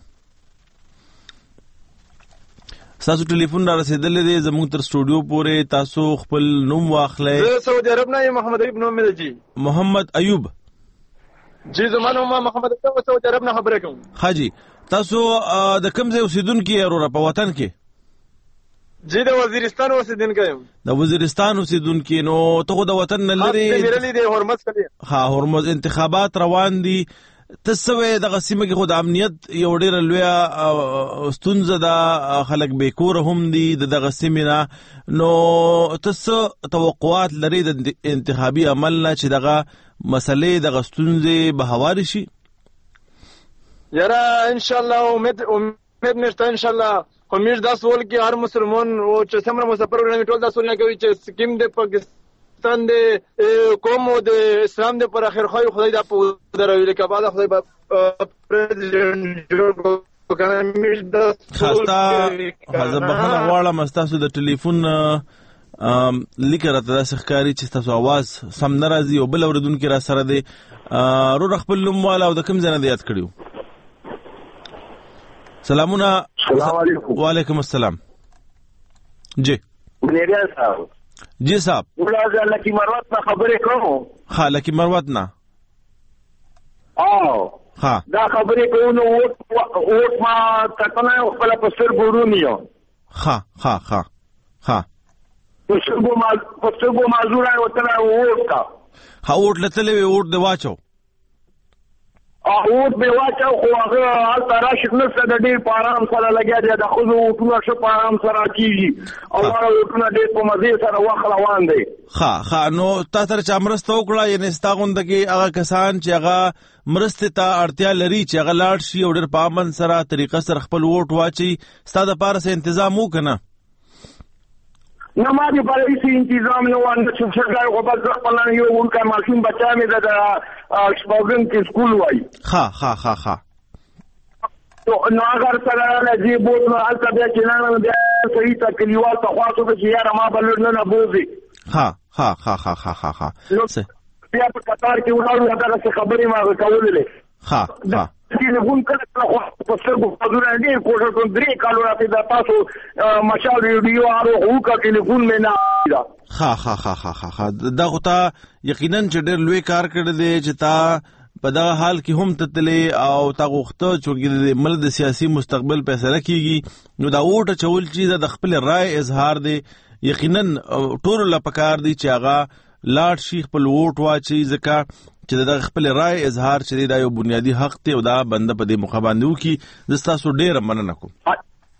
تاسو ټلیفون را رسیدلی دی زموږ تر سټوډیو پورې. تاسو خپل نوم واخلئ. زه سعودي عرب نه یم. محمد ایوب نوم مې دی. محمد ایوب جی زما نوم محمد ایوب سعودي عرب نه خبرې کوم. حاجی تاسو د کوم ځای اوسیدونکي یې وروره په وطن کې؟ جی د وزیرستان اوسیدونکی یم. د وزیرستان اوسیدونکي. نو ته خو د وطن نه لرې. ها هرمز انتخابات روان دي. ته څه وایې دغه سیمه کې خو د امنیت یو ډېره لویه ستونزه ده خلک بېکوره هم دي د دغه سیمې نه. نو ته څه توقعات لرې د انتخابي عمل نه چې دغه مسلې دغه ستونزې به هوارې شي؟ یاره انشاءالله امید نشته انشاءالله. خو موږ دا سوال کې هر مسلمان او چې څومره مسافر وګړي ټول دا سوال نه کوي چې سکیم د پاکستان د قوم او د اسلام د پر اخر خو خدای دا په دروي لکه بعد خدای پرزیدنت جوړ وکړي. موږ دا خاصه بخښنه غواړم تاسو د ټلیفون لیکه راته داسې ښکاري چې ستاسو اواز سم نه راځي. او بل اورېدونکي را سره دی. ورور خپل نوم والا او د کوم ځای نه دی یاد کړي. سلامونه. السلام علیکم. وعلیکم السلام. جی منیریا صاحب. جی صاحب. ولازم لکی مروت نه خبرې کوم. ها لکی مروت نه. ها دا خبرې کوم نو ووټ ما تکنه خپل په سر ګورونیو. ها ها ها ها پښتو معذور او تر ووټ کا. ها ووټ لته ووټ دی واچو. ووټ به واچو خو هغه حالت راشد نشته د ډېر په آرام سره لګیا دی. د خو ووټونه ښه په آرام سره کېږي او هغه ووټونه ډېر په مزې سره وخت روان دی. ها نو تا سره چا مرسته وکړه یعنې ستا غونده کې هغه کسان چې هغه مرستې ته اړتیا لري چې هغه لاړ شي او ډېر په امن سره طریقه سره خپل ووټ واچي ستا دپاره څه انتظام وکړه نه؟ نه ما دې پر هیڅ تنظیم نه وانه چې څنګه خو بس خپل یو ورکا ماشوم بچا مې د شپږم کې سکول وای ها نو اگر سره لږی بوت نو البته بیا چې نه بیا صحیح تا کلیوال ته خاصو چې یاره ما بل نه بوزي ها بیا په قطار کې ولاړو دا څه خبرې ما کولې ټلیفون کله خو په سترګو حضور نه کوټه کوم درې کالو راته دا تاسو مشال ویډیو هغه هو کا ټلیفون مې نه ها دا خو تا یقینا چې ډېر لوی کار کړی دی چې تا په دا حال کې هم تتلې او تا غوښته چې د ملک د سیاسي مستقبل فیصله کیږي نو دا ووټ چول چې د خپل رائے اظهار دی یقینا ټول لپاره دی چې هغه لاړ شي خپل ووټ واچي ځکه چې د خپل رائے اظهار چې دا یو بنیادی حق دی او دا بنده په دې مخه باندې وکي د تاسو ډېر مننه کوم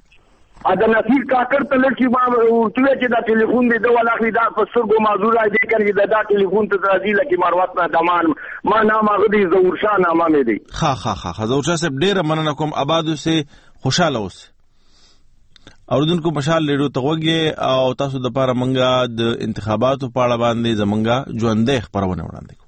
دا نصیر کاکر ته لکه ما ورته چې دا ټلیفون دی دا ولاخی دا په سترګو معذور دی کړي دا ټلیفون ته راځي لکه مروت نه دمان ما نام غدي زور شاه نامه مې دی ها زور شاه صاحب ډېر مننه کوم آباد اوسه خوشاله اوسه اوردونکو مشال لیډو ته وګي او تاسو د پاره منګه د انتخاباتو په اړه باندې زمونږه ژوندې خبرونه وړاندې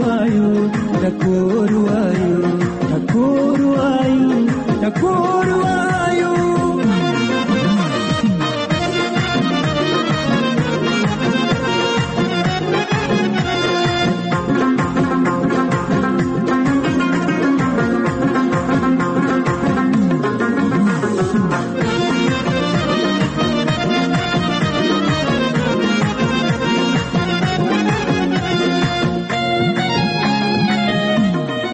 Takuru